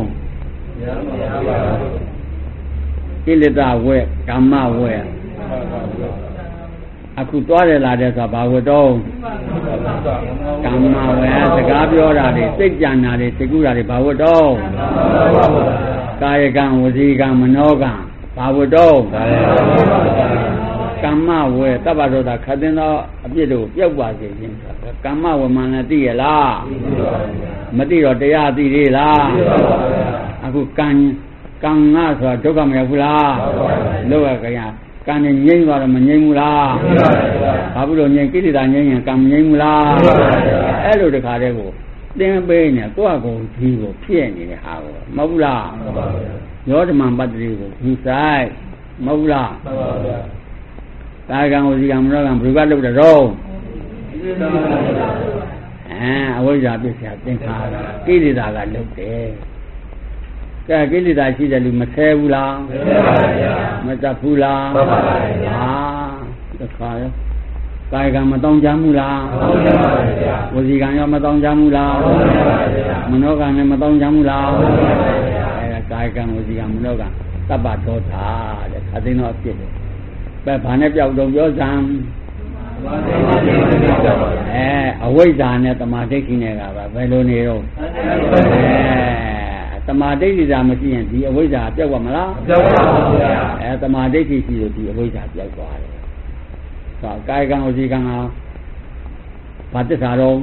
ကိလေသာဝဲကမ္မဝဲအခုတွားတယ်လာတယ်ဆိုတာဘာဝတ္တောကမ္မဝဲစကားပြောတာတွေစိတ်ကြံတာတွေသိကုတာတွေဘာဝတ္တောကာယကံဝစီကံမနောကံဘာဝတ္တောကမ္မဝဲတပ္ပဒေါတာခတ်သိမ်းသောအပြစ်တို့ပျောက်ပါစေခြင်းဆိုတာကမ္မဝမှန်လည်းသိရလားမသိတော့တရားသိသေးလားအခုကံကံငါဆိုတာဒုက္ခမရောက်ဘူးလားလောကကံကံနဲ့ငြိမ့်သွားတော့မငြိမ့်ဘူးလားဘာဖြစ်လို့ငြိမ့်ကိလေသာငြိမ့်ရင်ကံမငြိမ့်ဘူးလားအဲ့လိုတခါတည်းကိုသင်ပေးနေကိုယ့်အကုန်ဒီကိုဖြစ်နေတဲ့ဟာကိုမဟုတ်ဘူးလားယောဓမ္မပတ္တိကိုဒီဆိုင်မဟုတ်ဘူးလားကာယကံဝစီကံမနောကံဘယ်ဘက်လုပ်တယ်တော့အဲအဝိဇ္ဇာပစ္စယသင်္ခါရကိလေသာကလုပ်တယ်ကဲကိလေသာရှိတယ်လူမဆဲဘူးလားမဆဲပါဗျာမတတ်ဘူးလားမှန်ပါဗျာဟာတခါရောကာယကံမတောင်းကြမှုလားတောင်းကြပါဗျာဝစီကံရောမတောင်းကြမှုလားတောင်းကြပါဗျာမနောကံလည်းမတောင်းကြမှုလားတောင်းကြပါဗျာအဲကာယကံဝစီကံမနောကံတပ္ပဒေါတာတဲ့ခသိန်းတော့အဖြစ်တယ်ပဲဘာနဲ့ပြောက်တော့ပြောစံအဲအဝိဇ္ဇာနဲ့တမာဒိဋ္ဌိနဲ့ကပါဘယ်လိုနေတော့အဲတမာဒိဋ္ဌိသာမရှိရင်ဒီအဝိဇ္ဇာပြောက်သွားမလားပြောက်ပါဘူးဗျာအဲတမာဒိဋ္ဌိရှိလို့ဒီအဝိဇ္ဇာပြောက်သွားတယ်ဆိုတော့ကာယကံဝစီကံဟာဘာသစ္စာတော့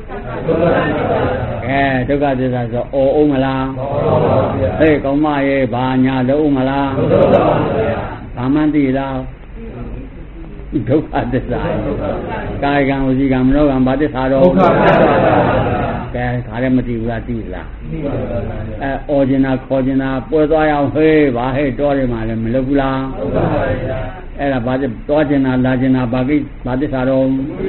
အဲဒုက္ခသစ္စာဆိုအော်အောင်မလားအော်ပါဗျာဟေးကောင်းမရဲ့ဘာညာလုံးမလားလုံးပါဗျာဘာမှန်းသိလားဒုက္ခသစ္စာကာယကံဝစီကံမနောကံဘာသစ္စာတော့ဒုက္ခသစ္စာကဲခါလည်းမသိဘူးလားသိလားသိပါပါအဲအော်ကျင်တာခေါ်ကျင်တာပွဲသွားရအောင်ဟေးဘာဟဲ့တော်တယ်မှလည်းမလုပ်ဘူးလားဟုတ်ပါပါဗျာအဲ့ဒါဘာသွားကျင်တာလာကျင်တာဘာကိဘာသစ္စာတော့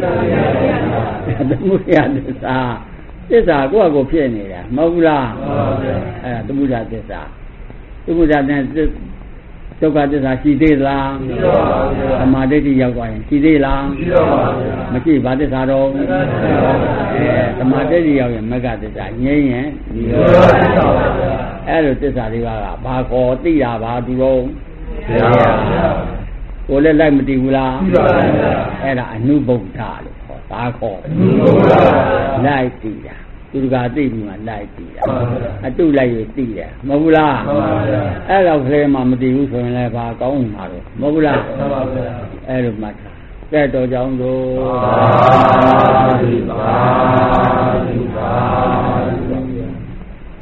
သမုဒယသစ္စာသစ္စာကိုယ့်အကိုဖြစ်နေတာမဟုတ်ဘူးလားဟုတ်ပါဗျာအဲ့ဒါသမုဒယသစ္စာသမုဒယနဲ့ဒုက္ခသစ္စာရှိသေးလားရှိပါပါဗျာသမာဓိဋ္ဌိရောက်သွားရင်ရှိသေးလားရှိပါပါဗျာမရှိဘာသစ္စာတော့အဲသမာဓိဋ္ဌိရောက်ရင်မဂ္ဂသစ္စာငြိမ်းရင်ဒီလိုပါဗျာအဲ့လိုသစ္စာတွေကဘာခေါ်သိတာဘာသူတော့သိပါပါဗျာကိုလည်းလိုက်မတည်ဘူးလားသိပါပါဗျာအဲ့ဒါအနုဗုဒ္ဓလို့ခေါ်ဒါခေါ်အနုဗုဒ္ဓလိုက်တည်တာသူကသိပြီးမှလိုက်ကြည့်တာအတုလိုက်ရသိတယ်မဟုတ်လားအဲ့တော့ကလေးမှမသိဘူးဆိုရင်လည်းဘာကောင်းမှာတော့မဟုတ်လားအဲ့လိုမှတ်တာကဲတော်ကြောင်းတို့